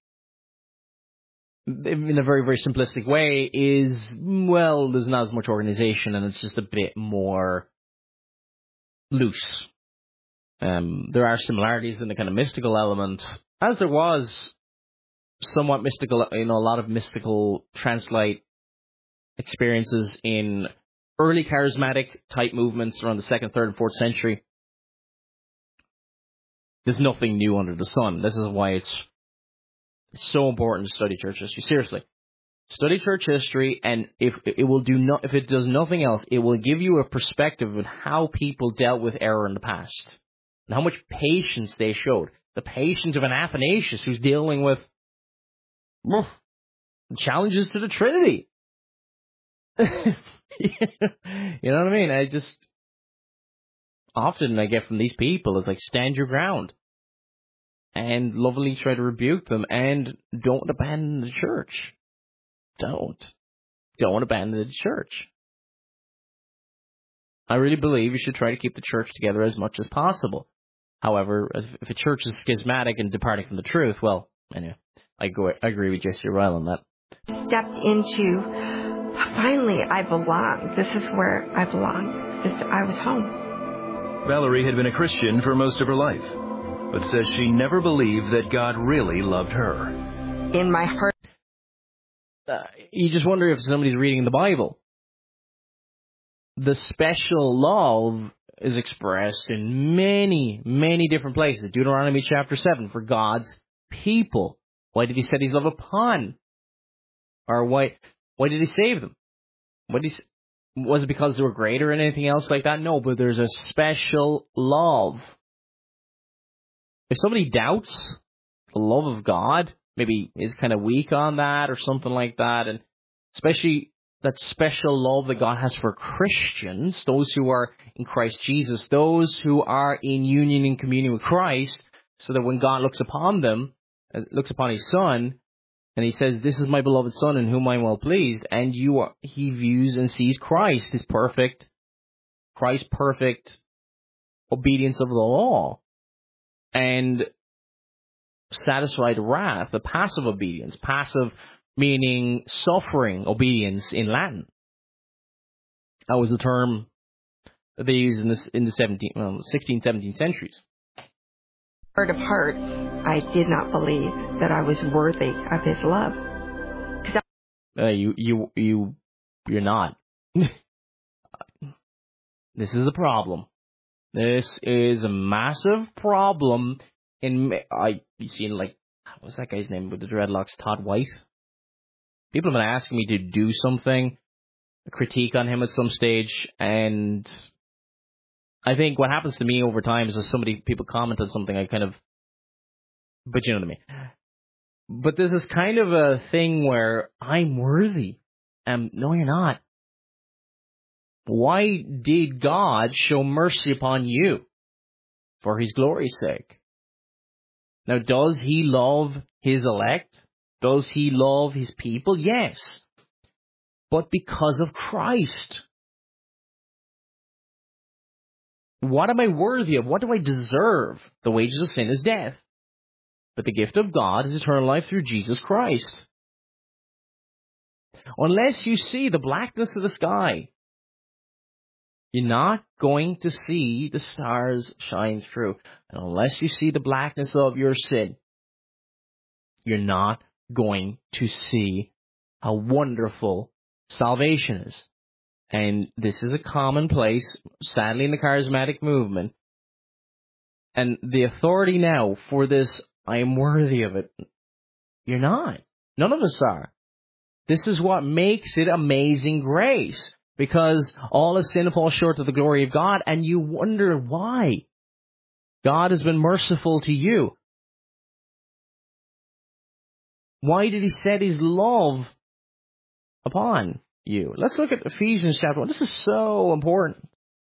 in a very, very simplistic way, is, well, there's not as much organization and it's just a bit more loose. Um, there are similarities in the kind of mystical element, as there was somewhat mystical, you know, a lot of mystical translate experiences in early charismatic type movements around the second, third, and fourth century. There's nothing new under the sun. This is why it's so important to study church history. Seriously, study church history, and if it will do no, if it does nothing else, it will give you a perspective of how people dealt with error in the past and how much patience they showed. The patience of an Athanasius who's dealing with oh, challenges to the Trinity. You know what I mean? I just often I get from these people is like, stand your ground and lovingly try to rebuke them, and don't abandon the church. Don't. Don't abandon the church. I really believe you should try to keep the church together as much as possible. However, if a church is schismatic and departing from the truth, well, anyway, I, go, I agree with Jesse Ryle on that. Stepped into, finally, I belong. This is where I belong. This, I was home. Valerie had been a Christian for most of her life, but says she never believed that God really loved her. In my heart. Uh, you just wonder if somebody's reading the Bible. The special love is expressed in many, many different places. Deuteronomy chapter seven, for God's people. Why did he set his love upon? Or why, why did he save them? What did he, was it because they were great or anything else like that? No, but there's a special love. If somebody doubts the love of God, maybe is kind of weak on that or something like that, and especially that special love that God has for Christians, those who are in Christ Jesus, those who are in union and communion with Christ, so that when God looks upon them, uh, looks upon his Son, and he says, this is my beloved Son in whom I am well pleased, and you are, he views and sees Christ, his perfect, Christ's perfect obedience of the law, and satisfied wrath, the passive obedience, passive meaning suffering obedience in Latin. That was the term that they used in the, in the seventeenth, well, sixteenth, seventeenth centuries. Heart of hearts, I did not believe that I was worthy of his love. I- uh, you, you, you, you're not. This is a problem. This is a massive problem. In I, you've seen like what's that guy's name with the dreadlocks? Todd White. People have been asking me to do something, a critique on him at some stage, and I think what happens to me over time is that somebody, people comment on something, I kind of, but you know what I mean. But this is kind of a thing where I'm worthy. And no, you're not. Why did God show mercy upon you? For his glory's sake. Now, does he love his elect? Does he love his people? Yes. But because of Christ. What am I worthy of? What do I deserve? The wages of sin is death. But the gift of God is eternal life through Jesus Christ. Unless you see the blackness of the sky, you're not going to see the stars shine through. And unless you see the blackness of your sin, you're not going to see how wonderful salvation is. And this is a commonplace, sadly, in the charismatic movement. And the authority now for this, I am worthy of it. You're not. None of us are. This is what makes it amazing grace. Because all of sin falls short of the glory of God, and you wonder why. God has been merciful to you. Why did he set his love upon you? Let's look at Ephesians chapter one. This is so important.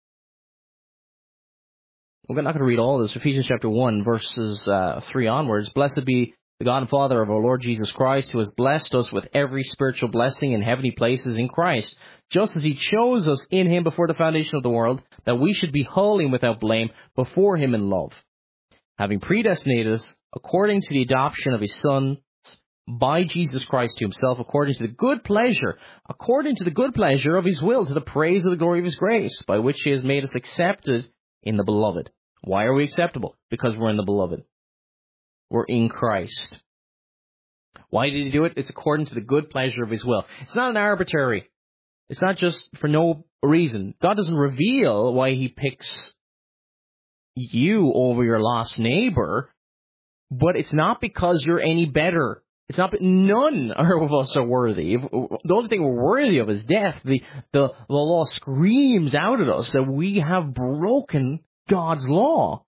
We're not going to read all of this. Ephesians chapter one, verses uh, three onwards. Blessed be the God and Father of our Lord Jesus Christ, who has blessed us with every spiritual blessing in heavenly places in Christ, just as he chose us in him before the foundation of the world, that we should be holy and without blame before him in love, having predestinated us according to the adoption of his Son, by Jesus Christ to himself, according to the good pleasure, according to the good pleasure of his will, to the praise of the glory of his grace, by which he has made us accepted in the beloved. Why are we acceptable? Because we're in the beloved. We're in Christ. Why did he do it? It's according to the good pleasure of his will. It's not an arbitrary. It's not just for no reason. God doesn't reveal why he picks you over your lost neighbor, but it's not because you're any better. It's not, none of us are worthy. The only thing we're worthy of is death. The, the, the law screams out at us that we have broken God's law.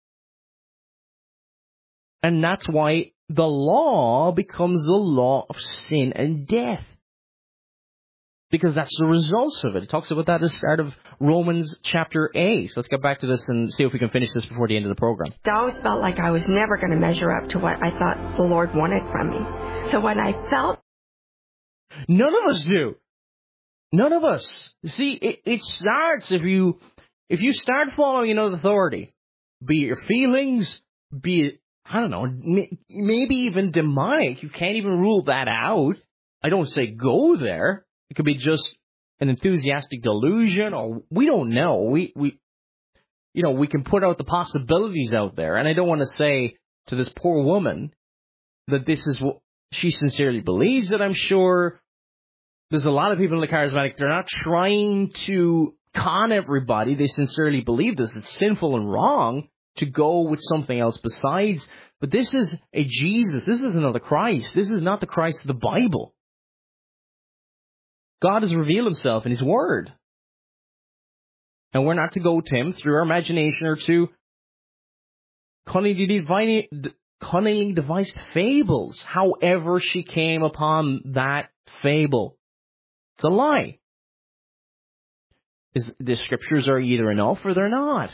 And that's why the law becomes the law of sin and death. Because that's the results of it. It talks about that at the start of Romans chapter eight. Let's get back to this and see if we can finish this before the end of the program. I always felt like I was never going to measure up to what I thought the Lord wanted from me. So when I felt... None of us do. None of us. See, it, it starts if you if you start following another authority, be it your feelings, be it, I don't know, maybe even demonic. You can't even rule that out. I don't say go there. It could be just an enthusiastic delusion, or we don't know. We, we, you know, we can put out the possibilities out there. And I don't want to say to this poor woman that this is what she sincerely believes it. I'm sure there's a lot of people in the charismatic, they're not trying to con everybody. They sincerely believe this. It's sinful and wrong to go with something else besides. But this is a Jesus. This is another Christ. This is not the Christ of the Bible. God has revealed himself in his word. And we're not to go to him through our imagination or to cunningly devised fables, however she came upon that fable. It's a lie. Is, the scriptures are either enough or they're not.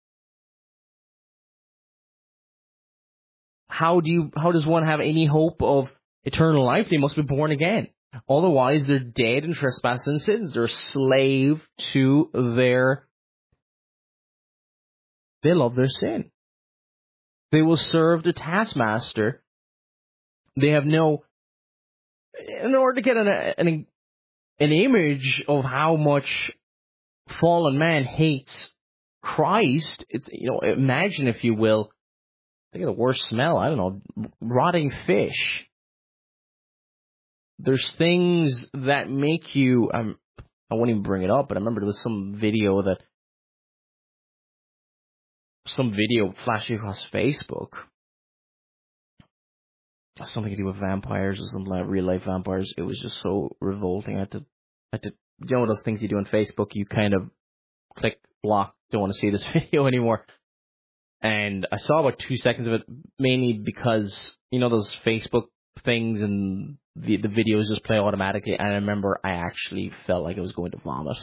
How do you, how does one have any hope of eternal life? They must be born again. Otherwise, they're dead in trespasses and sins. They're a slave to their... They love their sin. They will serve the taskmaster. They have no... In order to get an, an, an image of how much fallen man hates Christ, it, you know, imagine, if you will, think of the worst smell, I don't know, rotting fish. There's things that make you, um, I won't even bring it up, but I remember there was some video that, some video flashing across Facebook something to do with vampires or some like real life vampires. It was just so revolting. I had to, I had to, you know those things you do on Facebook? You kind of click, block, don't want to see this video anymore. And I saw about two seconds of it, mainly because, you know, those Facebook things and the the videos just play automatically. And I remember I actually felt like I was going to vomit.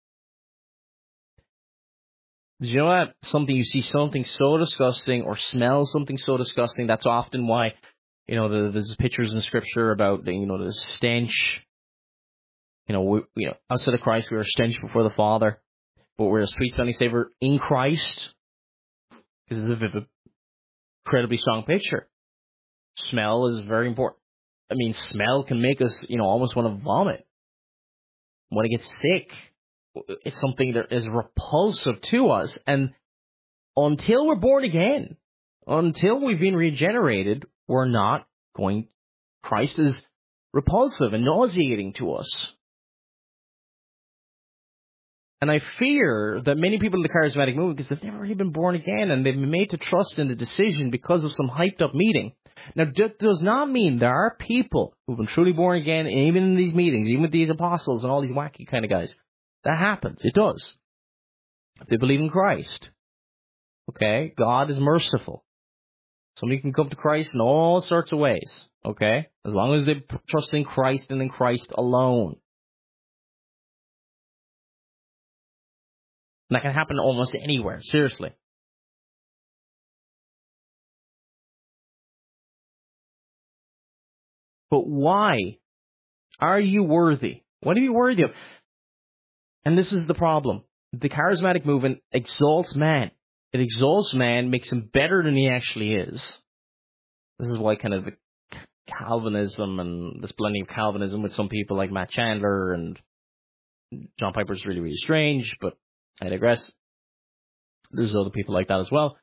Did you know that? Something, you see something so disgusting or smell something so disgusting, that's often why, you know, the, there's pictures in Scripture about, you know, the stench. You know, we, you know, outside of Christ, we are a stench before the Father, but we're a sweet smelling savor in Christ. Because it's an incredibly strong picture. Smell is very important. I mean, smell can make us, you know, almost want to vomit. Want to get sick. It's something that is repulsive to us. And until we're born again, until we've been regenerated, we're not going. Christ is repulsive and nauseating to us. And I fear that many people in the charismatic movement, because they've never really been born again, and they've been made to trust in the decision because of some hyped-up meeting. Now, that does not mean there are people who've been truly born again, even in these meetings, even with these apostles and all these wacky kind of guys. That happens. It does. If they believe in Christ. Okay? God is merciful. Somebody can come to Christ in all sorts of ways. Okay? As long as they trust in Christ and in Christ alone. And that can happen almost anywhere, seriously. But why are you worthy? What are you worthy of? And this is the problem. The charismatic movement exalts man. It exalts man, makes him better than he actually is. This is why kind of the Calvinism and this blending of Calvinism with some people like Matt Chandler and John Piper is really, really strange, but I digress. There's other people like that as well.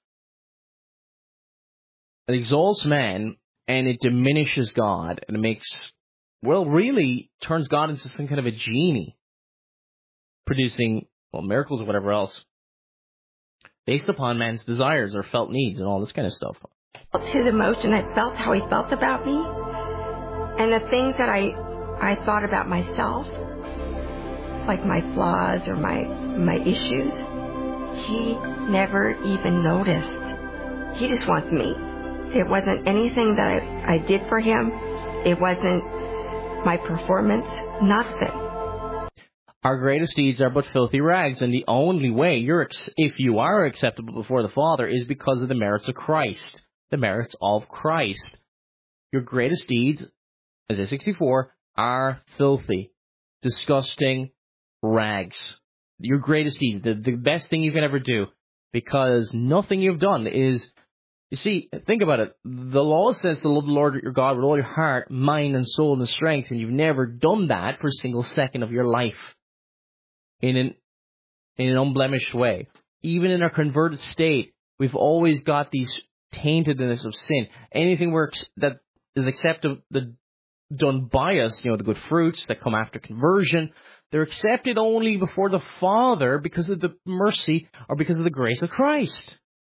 It exalts man, and it diminishes God, and it makes, well, really turns God into some kind of a genie, producing, well, miracles or whatever else, based upon man's desires or felt needs and all this kind of stuff. His emotion, I felt how he felt about me, and the things that I, I thought about myself, like my flaws or my, my issues, he never even noticed. He just wants me. It wasn't anything that I, I did for him. It wasn't my performance. Nothing. Our greatest deeds are but filthy rags, and the only way you're, if you are acceptable before the Father, is because of the merits of Christ. The merits of Christ. Your greatest deeds, Isaiah sixty-four, are filthy, disgusting rags. Your greatest deed, the, the best thing you can ever do, because nothing you've done is, you see, think about it. The law says to love the Lord your God with all your heart, mind, and soul, and strength, and you've never done that for a single second of your life in an, in an unblemished way. Even in our converted state, we've always got these taintedness of sin. Anything we're, that is accepted, the, done by us, you know, the good fruits that come after conversion, they're accepted only before the Father because of the mercy or because of the grace of Christ.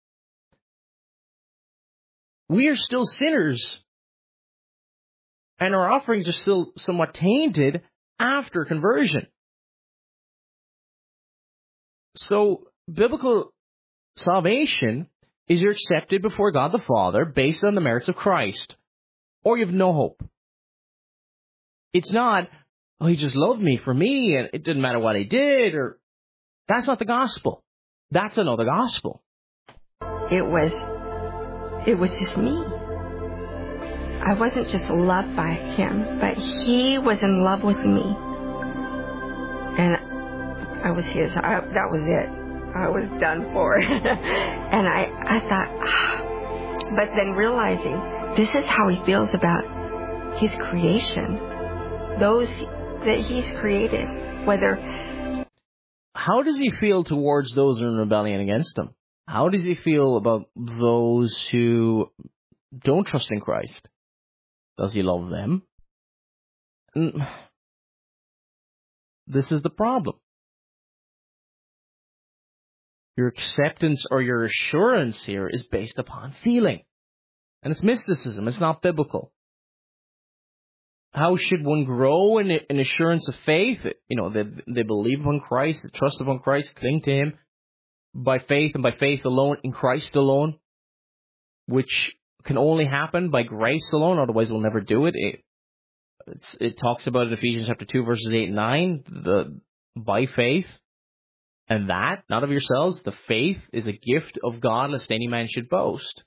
We are still sinners, and our offerings are still somewhat tainted after conversion. So, biblical salvation is you're accepted before God the Father based on the merits of Christ, or you have no hope. It's not, oh, he just loved me for me, and it didn't matter what I did, or that's not the gospel. That's another gospel. It was, it was just me. I wasn't just loved by him, but he was in love with me. And I was his. I, that was it. I was done for. And I, I thought, ah. But then realizing this is how he feels about his creation. Those that he's created, whether... How does he feel towards those in rebellion against him? How does he feel about those who don't trust in Christ? Does he love them? This is the problem. Your acceptance or your assurance here is based upon feeling. And it's mysticism. It's not biblical. how should one grow in an assurance of faith? You know, they, they believe upon Christ, they trust upon Christ, cling to Him by faith and by faith alone, in Christ alone, which can only happen by grace alone, otherwise we'll never do it. It, it's, it talks about in Ephesians chapter two, verses eight and nine, the by faith, and that, not of yourselves, the faith is a gift of God, lest any man should boast.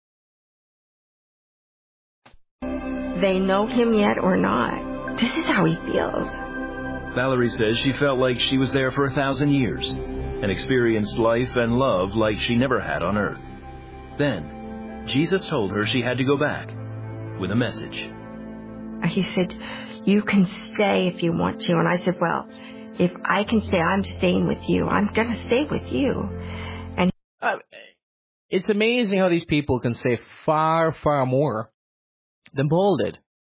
They know Him yet or not? This is how He feels. Valerie says she felt like she was there for a thousand years and experienced life and love like she never had on earth. Then, Jesus told her she had to go back with a message. He said, you can stay if you want to. And I said, well, if I can stay, I'm staying with you. I'm going to stay with you. And uh, it's amazing how these people can say far, far more than Paul did.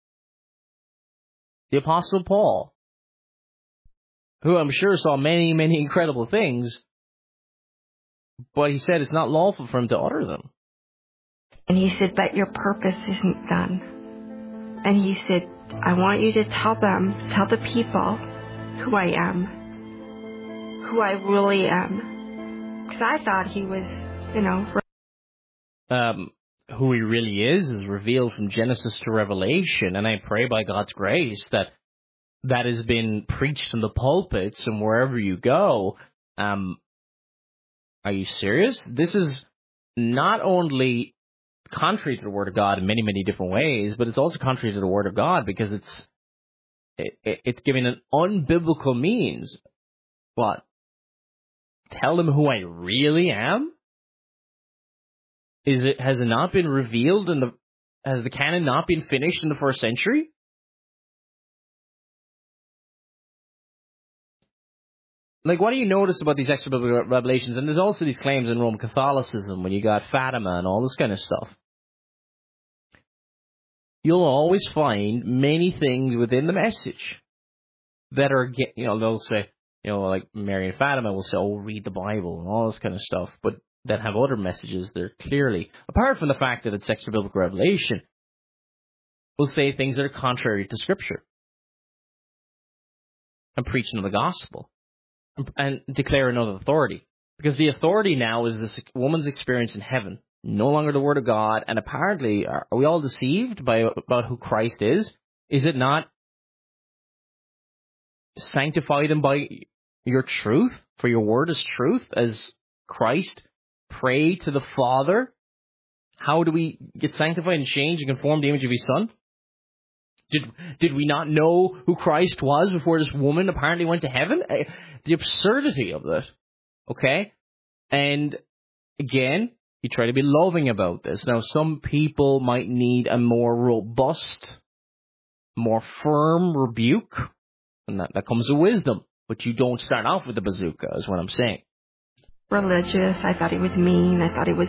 The Apostle Paul, who I'm sure saw many, many incredible things, but he said it's not lawful for him to utter them. And he said, but your purpose isn't done. And he said, I want you to tell them, tell the people who I am, who I really am. Because I thought he was, you know... Um, who he really is is revealed from Genesis to Revelation, and I pray by God's grace that that has been preached in the pulpits and wherever you go. Um, are you serious? This is not only contrary to the Word of God in many, many different ways, but it's also contrary to the Word of God because it's it, it, it's giving an unbiblical means. What? Tell them who I really am? Is it has it not been revealed in the has the canon not been finished in the first century? Like, what do you notice about these extra biblical revelations? And there's also these claims in Roman Catholicism when you got Fatima and all this kind of stuff. You'll always find many things within the message that are, you know, they'll say, you know, like Mary and Fatima will say, oh, read the Bible and all this kind of stuff, but that have other messages there clearly, apart from the fact that it's extra biblical revelation, will say things that are contrary to Scripture and preaching of the gospel and, and declare another authority. Because the authority now is this woman's experience in heaven, no longer the Word of God, and apparently, are, are we all deceived by about who Christ is? Is it not sanctify them by your truth, for your word is truth, as Christ pray to the Father? How do we get sanctified and changed and conform to the image of His Son? Did did we not know who Christ was before this woman apparently went to heaven? The absurdity of that. Okay? And again, you try to be loving about this. Now, some people might need a more robust, more firm rebuke, and that, that comes with wisdom. But you don't start off with the bazooka, is what I'm saying. Religious. I thought he was mean. I thought he was...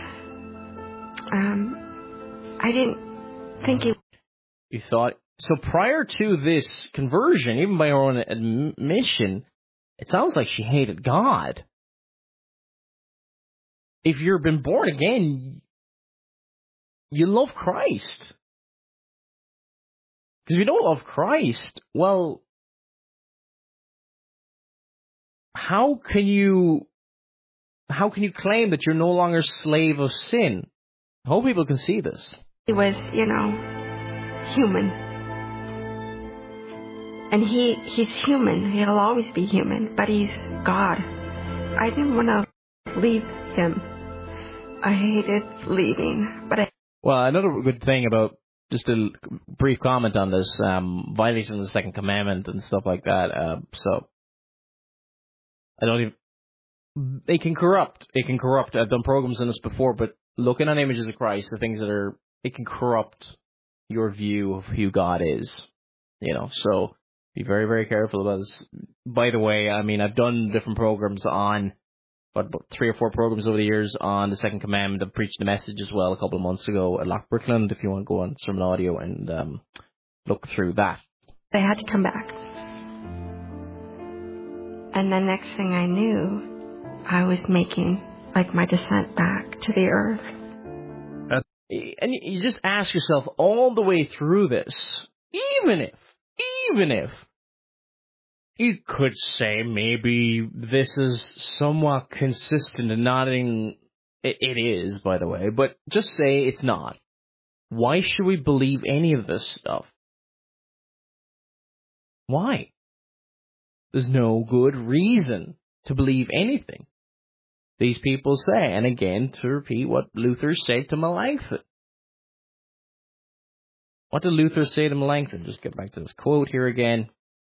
Um, I didn't think he... You thought... So prior to this conversion, even by her own admission, it sounds like she hated God. If you've been born again, you love Christ. Because if you don't love Christ, well, how can you... How can you claim that you're no longer a slave of sin? I hope people can see this. He was, you know, human. And he he's human. He'll always be human. But he's God. I didn't want to leave him. I hated leaving. But I... Well, another good thing about, just a brief comment on this, um, violation of the second commandment and stuff like that. Uh, so, I don't even... It can corrupt. It can corrupt. I've done programs on this before, but looking on images of Christ, the things that are, it can corrupt your view of who God is. You know, so be very, very careful about this. By the way, I mean, I've done different programs on, what, about three or four programs over the years on the second commandment. I've preached the message as well a couple of months ago at Loch Brickland, if you want to go on Sermon Audio and um, look through that. They had to come back. And the next thing I knew, I was making, like, my descent back to the earth. And you just ask yourself all the way through this, even if, even if, you could say maybe this is somewhat consistent and not in, it, it is, by the way, but just say it's not. Why should we believe any of this stuff? Why? There's no good reason to believe anything these people say. And again, to repeat what Luther said to Melanchthon. What did Luther say to Melanchthon? Just get back to this quote here again.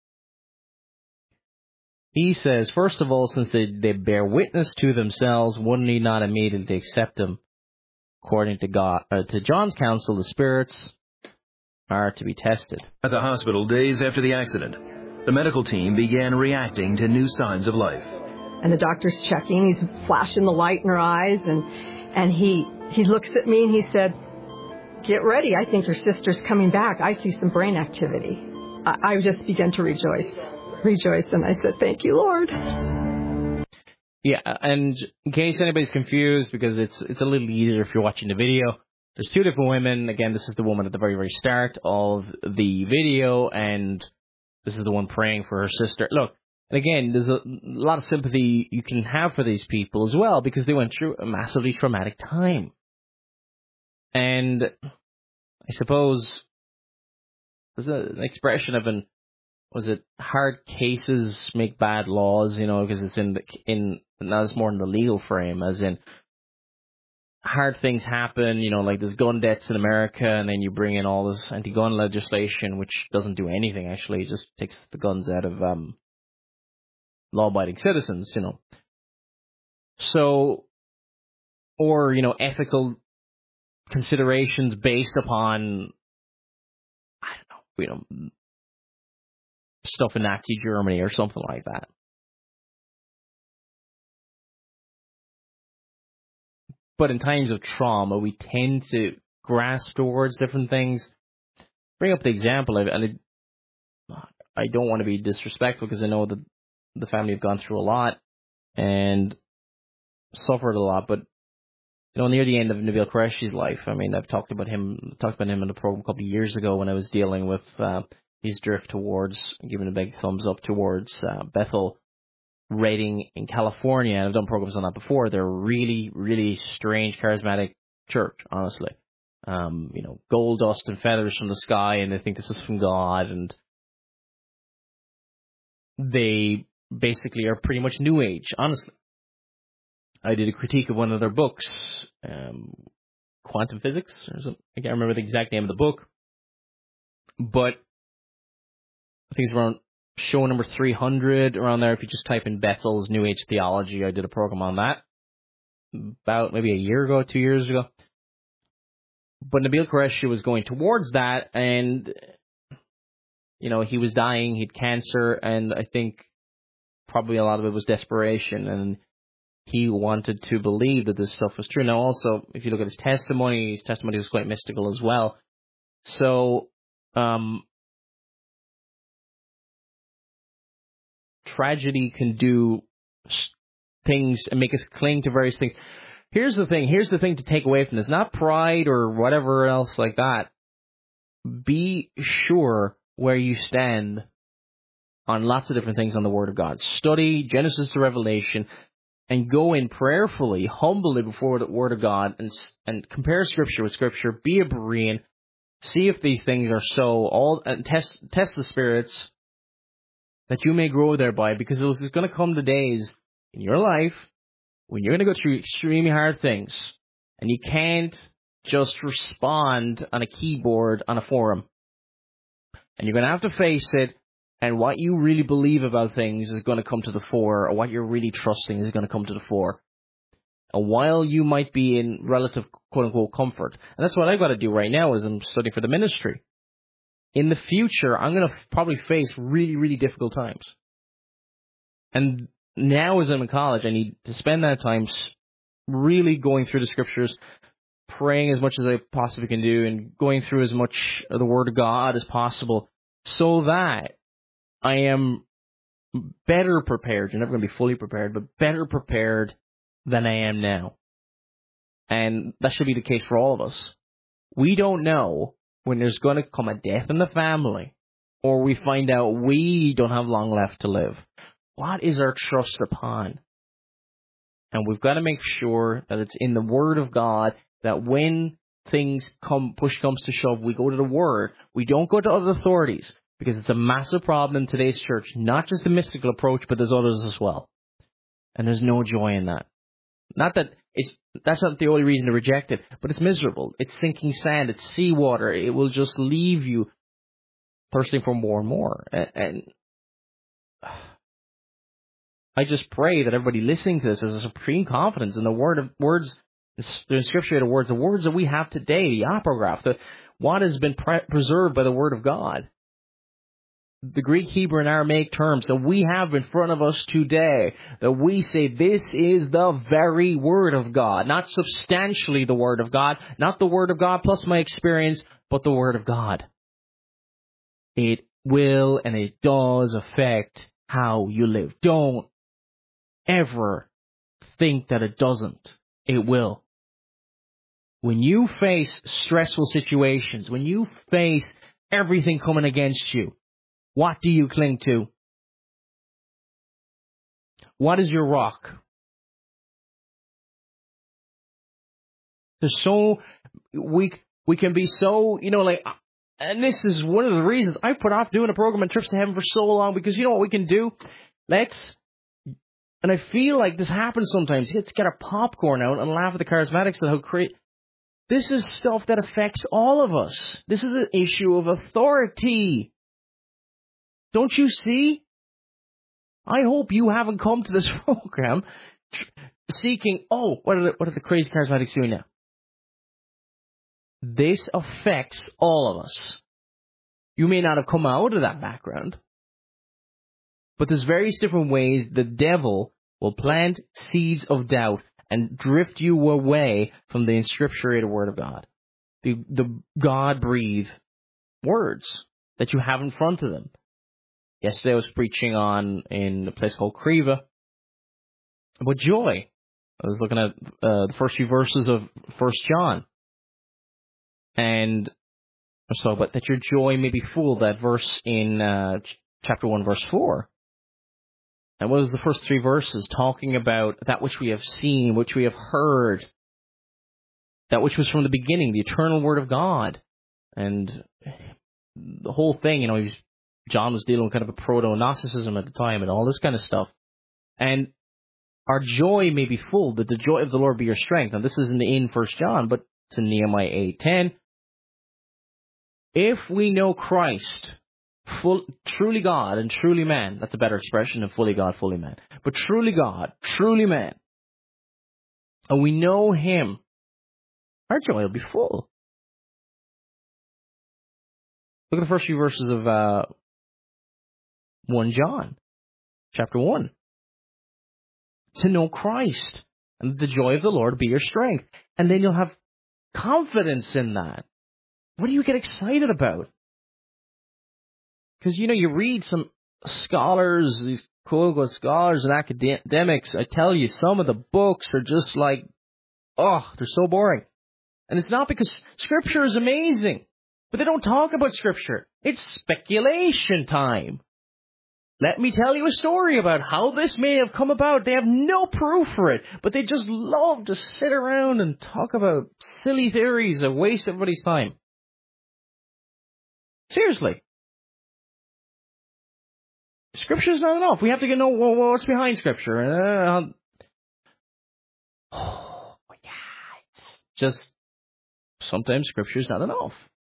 He says, first of all, since they, they bear witness to themselves, one need not immediately accept them. According to God, uh, to John's counsel, the spirits are to be tested. At the hospital days after the accident, the medical team began reacting to new signs of life. And the doctor's checking. He's flashing the light in her eyes, and and he he looks at me and he said, "Get ready. I think your sister's coming back. I see some brain activity." I, I just began to rejoice, rejoice, and I said, "Thank you, Lord." Yeah, and in case anybody's confused, because it's it's a little easier if you're watching the video, there's two different women. Again, this is the woman at the very, very start of the video, and this is the one praying for her sister. Look, and again, there's a lot of sympathy you can have for these people as well, because they went through a massively traumatic time. And I suppose there's a, an expression of an, was it hard cases make bad laws, you know, because it's in, the, in now it's more in the legal frame, as in hard things happen, you know, like there's gun deaths in America, and then you bring in all this anti-gun legislation, which doesn't do anything, actually. It just takes the guns out of um, law-abiding citizens, you know. So, or, you know, ethical considerations based upon, I don't know, you know, stuff in Nazi Germany or something like that. But in times of trauma, we tend to grasp towards different things. Bring up the example, and I don't want to be disrespectful because I know that the family have gone through a lot and suffered a lot. But you know, near the end of Nabil Qureshi's life, I mean, I've talked about him, talked about him in the program a couple of years ago when I was dealing with uh, his drift towards giving a big thumbs up towards uh, Bethel Redding in California, and I've done programs on that before. They're really, really strange, charismatic church, honestly. Um, you know, gold dust and feathers from the sky, and they think this is from God, and they basically are pretty much New Age, honestly. I did a critique of one of their books, um, Quantum Physics, or something. I can't remember the exact name of the book, but I think it's around show number three hundred, around there. If you just type in Bethel's New Age Theology, I did a program on that about maybe a year ago, two years ago. But Nabil Qureshi was going towards that, and, you know, he was dying, he had cancer, and I think probably a lot of it was desperation, and he wanted to believe that this stuff was true. Now, also, if you look at his testimony, his testimony was quite mystical as well. So, um... tragedy can do things and make us cling to various things. Here's the thing. Here's the thing to take away from this. Not pride or whatever else like that. Be sure where you stand on lots of different things on the Word of God. Study Genesis to Revelation and go in prayerfully, humbly before the Word of God, and and compare Scripture with Scripture. Be a Berean. See if these things are so. All and test test the spirits, that you may grow thereby, because there's going to come the days in your life when you're going to go through extremely hard things, and you can't just respond on a keyboard on a forum. And you're going to have to face it, and what you really believe about things is going to come to the fore, or what you're really trusting is going to come to the fore. And while you might be in relative quote-unquote comfort, and that's what I've got to do right now as I'm studying for the ministry. In the future, I'm going to probably face really, really difficult times. And now as I'm in college, I need to spend that time really going through the Scriptures, praying as much as I possibly can do, and going through as much of the Word of God as possible, so that I am better prepared. You're never going to be fully prepared, but better prepared than I am now. And that should be the case for all of us. We don't know when there's going to come a death in the family, or we find out we don't have long left to live. What is our trust upon? And we've got to make sure that it's in the Word of God, that when things come, push comes to shove, we go to the Word. We don't go to other authorities, because it's a massive problem in today's church. Not just the mystical approach, but there's others as well. And there's no joy in that. Not that it's, that's not the only reason to reject it, but it's miserable. It's sinking sand. It's seawater. It will just leave you thirsting for more and more. And, and I just pray that everybody listening to this has a supreme confidence in the word of words, the inscripturated words, the words that we have today, the apograph, the what has been pre- preserved by the Word of God. The Greek, Hebrew, and Aramaic terms that we have in front of us today, that we say this is the very Word of God, not substantially the Word of God, not the Word of God plus my experience, but the Word of God. It will and it does affect how you live. Don't ever think that it doesn't. It will. When you face stressful situations, when you face everything coming against you, what do you cling to? What is your rock? There's so, we, we can be so, you know, like, and this is one of the reasons I put off doing a program on Trips to Heaven for so long, because you know what we can do? Let's, and I feel like this happens sometimes, let's get our popcorn out and laugh at the charismatics and how great. This is stuff that affects all of us. This is an issue of authority. Don't you see? I hope you haven't come to this program seeking, oh, what are the, what are the crazy charismatics doing now? This affects all of us. You may not have come out of that background, but there's various different ways the devil will plant seeds of doubt and drift you away from the inscripturated Word of God. The, the God-breathed words that you have in front of them. Yesterday I was preaching on in a place called Creva about joy. I was looking at uh, the first few verses of First John. And I was talking about that your joy may be full, that verse in uh, chapter one, verse four. And what was the first three verses? Talking about that which we have seen, which we have heard, that which was from the beginning, the eternal Word of God. And the whole thing, you know, he was, John was dealing with kind of a proto-Gnosticism at the time and all this kind of stuff. And our joy may be full, that the joy of the Lord be your strength. Now, this isn't in First John, but it's in Nehemiah eight ten. If we know Christ, full, truly God and truly man, that's a better expression than fully God, fully man, but truly God, truly man, and we know Him, our joy will be full. Look at the first few verses of uh, First John, chapter one. To know Christ, and the joy of the Lord be your strength. And then you'll have confidence in that. What do you get excited about? Because, you know, you read some scholars, these quote-unquote scholars and academics, I tell you, some of the books are just like, oh, they're so boring. And it's not because Scripture is amazing, but they don't talk about Scripture. It's speculation time. Let me tell you a story about how this may have come about. They have no proof for it, but they just love to sit around and talk about silly theories that waste everybody's time. Seriously. Scripture is not enough. We have to get know well, what's behind Scripture. Uh, oh, yeah. It's just sometimes Scripture is not enough.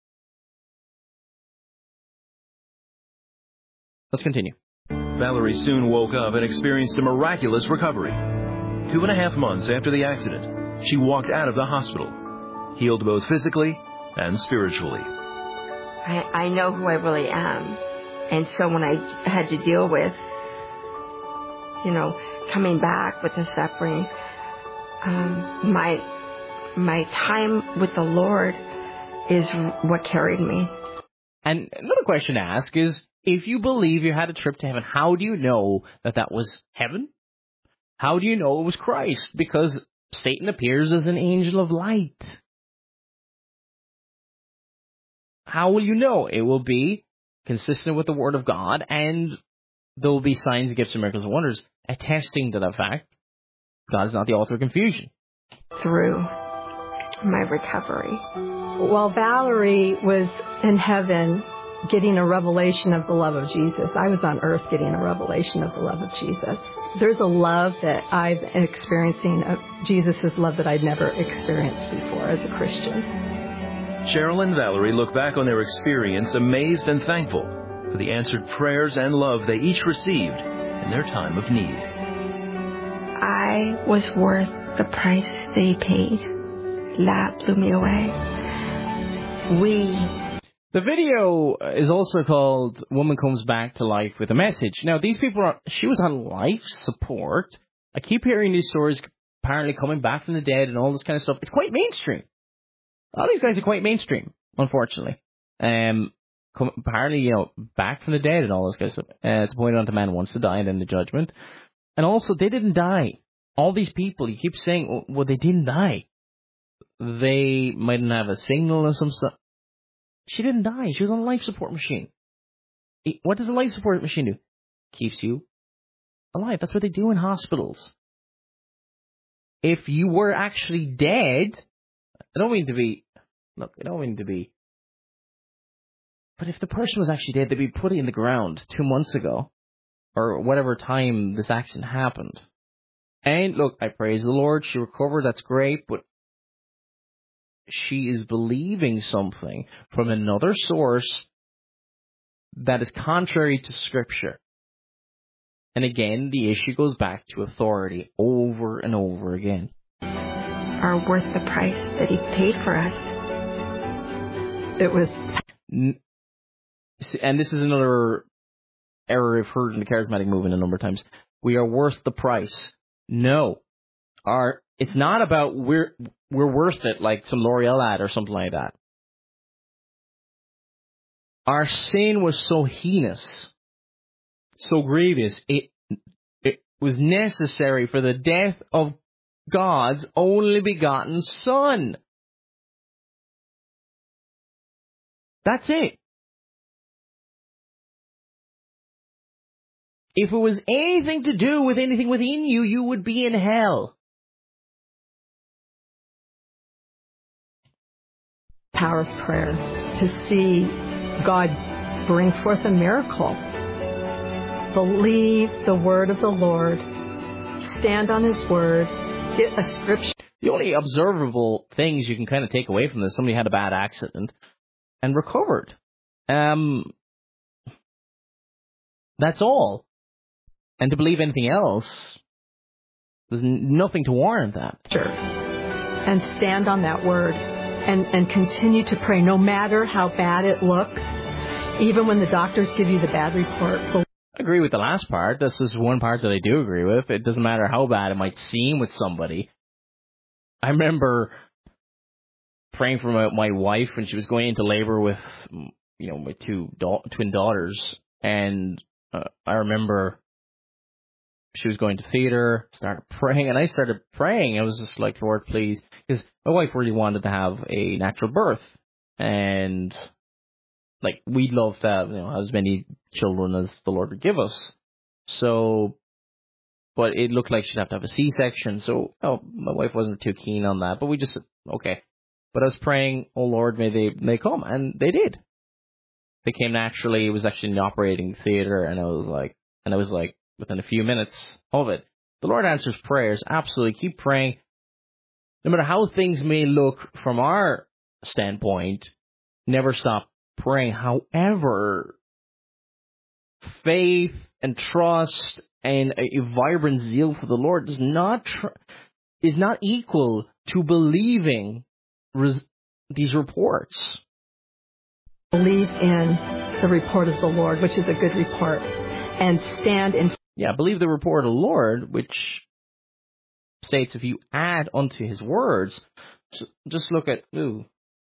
Let's continue. Valerie soon woke up and experienced a miraculous recovery. Two and a half months after the accident, she walked out of the hospital, healed both physically and spiritually. I, I know who I really am. And so when I had to deal with, you know, coming back with the suffering, um, my my time with the Lord is what carried me. And another question to ask is, if you believe you had a trip to heaven, how do you know that that was heaven? How do you know it was Christ? Because Satan appears as an angel of light. How will you know? It will be consistent with the Word of God, and there will be signs, gifts, and miracles and wonders attesting to that fact. God is not the author of confusion. Through my recovery. While Valerie was in heaven getting a revelation of the love of Jesus, I was on earth getting a revelation of the love of Jesus. There's a love that I'm experiencing, of Jesus' love that I'd never experienced before as a Christian. Cheryl and Valerie look back on their experience amazed and thankful for the answered prayers and love they each received in their time of need. I was worth the price they paid. That blew me away. We... The video is also called Woman Comes Back to Life with a Message. Now, these people are, she was on life support. I keep hearing these stories apparently coming back from the dead and all this kind of stuff. It's quite mainstream. All these guys are quite mainstream, unfortunately. Um, come, apparently, you know, back from the dead and all this kind of stuff. Uh, it's pointed out to man wants to die and then the judgment. And also, they didn't die. All these people, you keep saying, well, they didn't die. They mightn't have a signal or some stuff. She didn't die. She was on a life support machine. What does a life support machine do? Keeps you alive. That's what they do in hospitals. If you were actually dead, I don't mean to be, look, I don't mean to be, but if the person was actually dead, they'd be put in the ground two months ago, or whatever time this accident happened. And look, I praise the Lord. She recovered. That's great, but she is believing something from another source that is contrary to Scripture. And again, the issue goes back to authority over and over again. Are worth the price that he paid for us. It was... And this is another error I've heard in the charismatic movement a number of times. We are worth the price. No. Our... It's not about we're we're worth it like some L'Oreal ad or something like that. Our sin was so heinous, so grievous, it it was necessary for the death of God's only begotten Son. That's it. If it was anything to do with anything within you, you would be in hell. Power of prayer, to see God bring forth a miracle. Believe the word of the Lord. Stand on his word. Get a scripture. The only observable things you can kind of take away from this, somebody had a bad accident and recovered. Um, that's all. And to believe anything else, there's nothing to warrant that. Sure. And stand on that word. And, and continue to pray, no matter how bad it looks, even when the doctors give you the bad report. I agree with the last part. This is one part that I do agree with. It doesn't matter how bad it might seem with somebody. I remember praying for my, my wife when she was going into labor with, you know, my two da- twin daughters, and uh, I remember she was going to theater, started praying, and I started praying. I was just like, Lord, please, because my wife really wanted to have a natural birth, and like we'd love to have, you know, as many children as the Lord would give us. So, but it looked like she'd have to have a C-section. So, oh, my wife wasn't too keen on that. But we just said, okay. But I was praying, oh Lord, may they may come, and they did. They came naturally. It was actually in the operating theater, and I was like, and I was like. Within a few minutes of it. The Lord answers prayers. Absolutely. Keep praying. No matter how things may look from our standpoint, never stop praying. However, faith and trust and a, a vibrant zeal for the Lord does not tr- is not equal to believing res- these reports. Believe in the report of the Lord, which is a good report, and stand in. Yeah, believe the report of the Lord, which states if you add unto his words, just look at, ooh.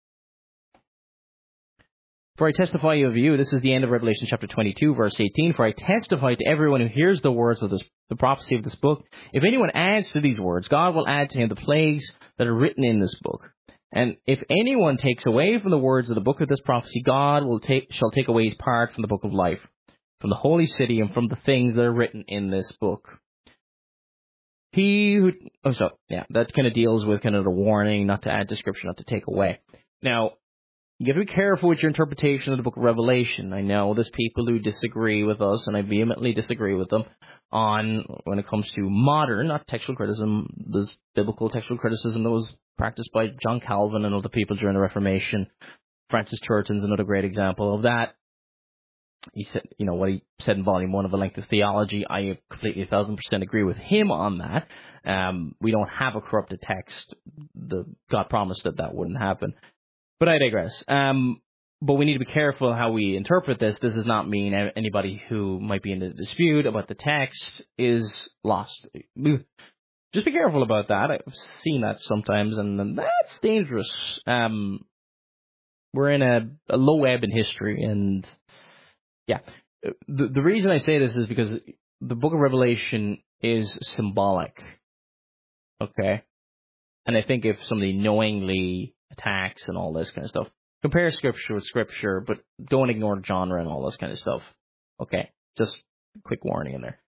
For I testify of you, this is the end of Revelation chapter twenty-two, verse eighteen, for I testify to everyone who hears the words of this, the prophecy of this book, if anyone adds to these words, God will add to him the plagues that are written in this book. And if anyone takes away from the words of the book of this prophecy, God will take shall take away his part from the book of life, from the holy city, and from the things that are written in this book. He who, oh, so, yeah, that kind of deals with kind of the warning, not to add description, not to take away. Now, you got to be careful with your interpretation of the book of Revelation. I know there's people who disagree with us, and I vehemently disagree with them on when it comes to modern, not textual criticism, there's biblical textual criticism that was practiced by John Calvin and other people during the Reformation. Francis Turton's another great example of that. He said, you know, what he said in volume one of A Length of Theology, I completely a thousand percent agree with him on that. Um, we don't have a corrupted text. The, God promised that that wouldn't happen. But I digress. Um, but we need to be careful how we interpret this. This does not mean anybody who might be in a dispute about the text is lost. Just be careful about that. I've seen that sometimes, and that's dangerous. Um, we're in a, a low ebb in history, and yeah. The, the reason I say this is because the book of Revelation is symbolic. Okay? And I think if somebody knowingly attacks and all this kind of stuff, compare scripture with scripture, but don't ignore genre and all this kind of stuff. Okay? Just a quick warning in there.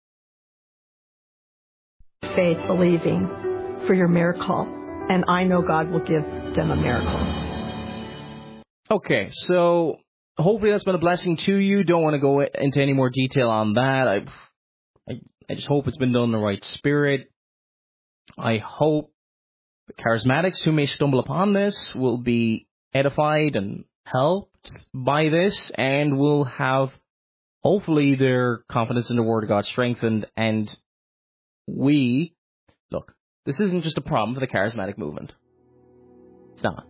Faith, believing for your miracle, and I know God will give them a miracle. Okay, so hopefully that's been a blessing to you. Don't want to go into any more detail on that. I, I, I just hope it's been done in the right spirit. I hope the charismatics who may stumble upon this will be edified and helped by this, and will have, hopefully, their confidence in the Word of God strengthened. And we, look, this isn't just a problem for the charismatic movement. It's not.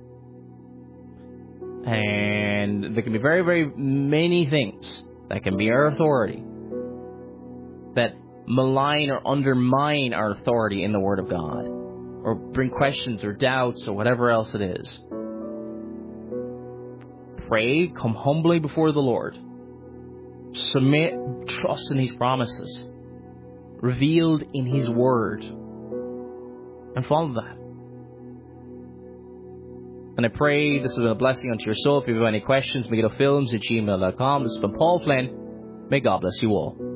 And there can be very, very many things that can be our authority that malign or undermine our authority in the Word of God, or bring questions or doubts or whatever else it is. Pray, come humbly before the Lord. Submit, trust in His promises, revealed in His Word, and follow that. And I pray this has been a blessing unto your soul. If you have any questions, megiddo films at gmail dot com. This has been Paul Flynn. May God bless you all.